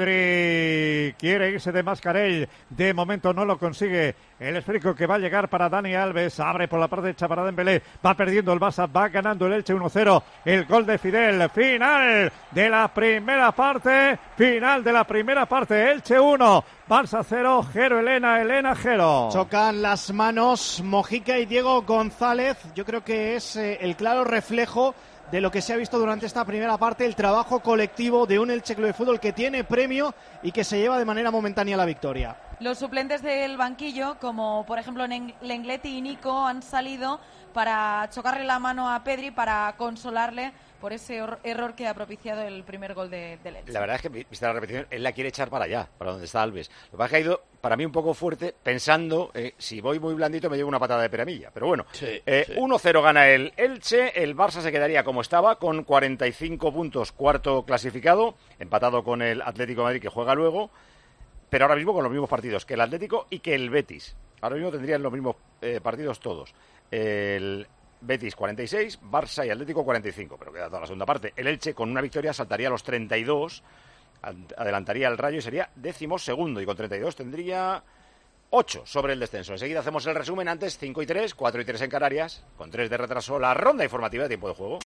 Pedri quiere irse de Mascarell, de momento no lo consigue, el esférico que va a llegar para Dani Alves, abre por la parte derecha para Dembélé, va perdiendo el Barça, va ganando el Elche uno cero, el gol de Fidel, final de la primera parte, final de la primera parte, Elche uno, Barça cero, Jero Elena, Elena Jero. Chocan las manos Mojica y Diego González. Yo creo que es eh, el claro reflejo de lo que se ha visto durante esta primera parte, el trabajo colectivo de un Elche Club de Fútbol que tiene premio y que se lleva de manera momentánea la victoria. Los suplentes del banquillo, como por ejemplo Nen- Lengletti y Nico, han salido para chocarle la mano a Pedri, para consolarle por ese or- error que ha propiciado el primer gol de, del Elche. La verdad es que, vista la repetición, él la quiere echar para allá, para donde está Alves. Lo que pasa es que ha ido, para mí, un poco fuerte, pensando, eh, si voy muy blandito me llevo una patada de piramilla. Pero bueno, eh, sí. uno cero gana el Elche, el Barça se quedaría como estaba, con cuarenta y cinco puntos, cuarto clasificado, empatado con el Atlético de Madrid, que juega luego, pero ahora mismo con los mismos partidos que el Atlético y que el Betis. Ahora mismo tendrían los mismos eh, partidos todos. El Betis cuarenta y seis, Barça y Atlético cuarenta y cinco, pero queda toda la segunda parte. El Elche con una victoria saltaría a los treinta y dos, adelantaría al Rayo y sería décimo segundo, y con treinta y dos tendría ocho sobre el descenso. Enseguida hacemos el resumen, antes cinco y tres, cuatro y tres en Canarias, con tres de retraso, la ronda informativa de tiempo de juego.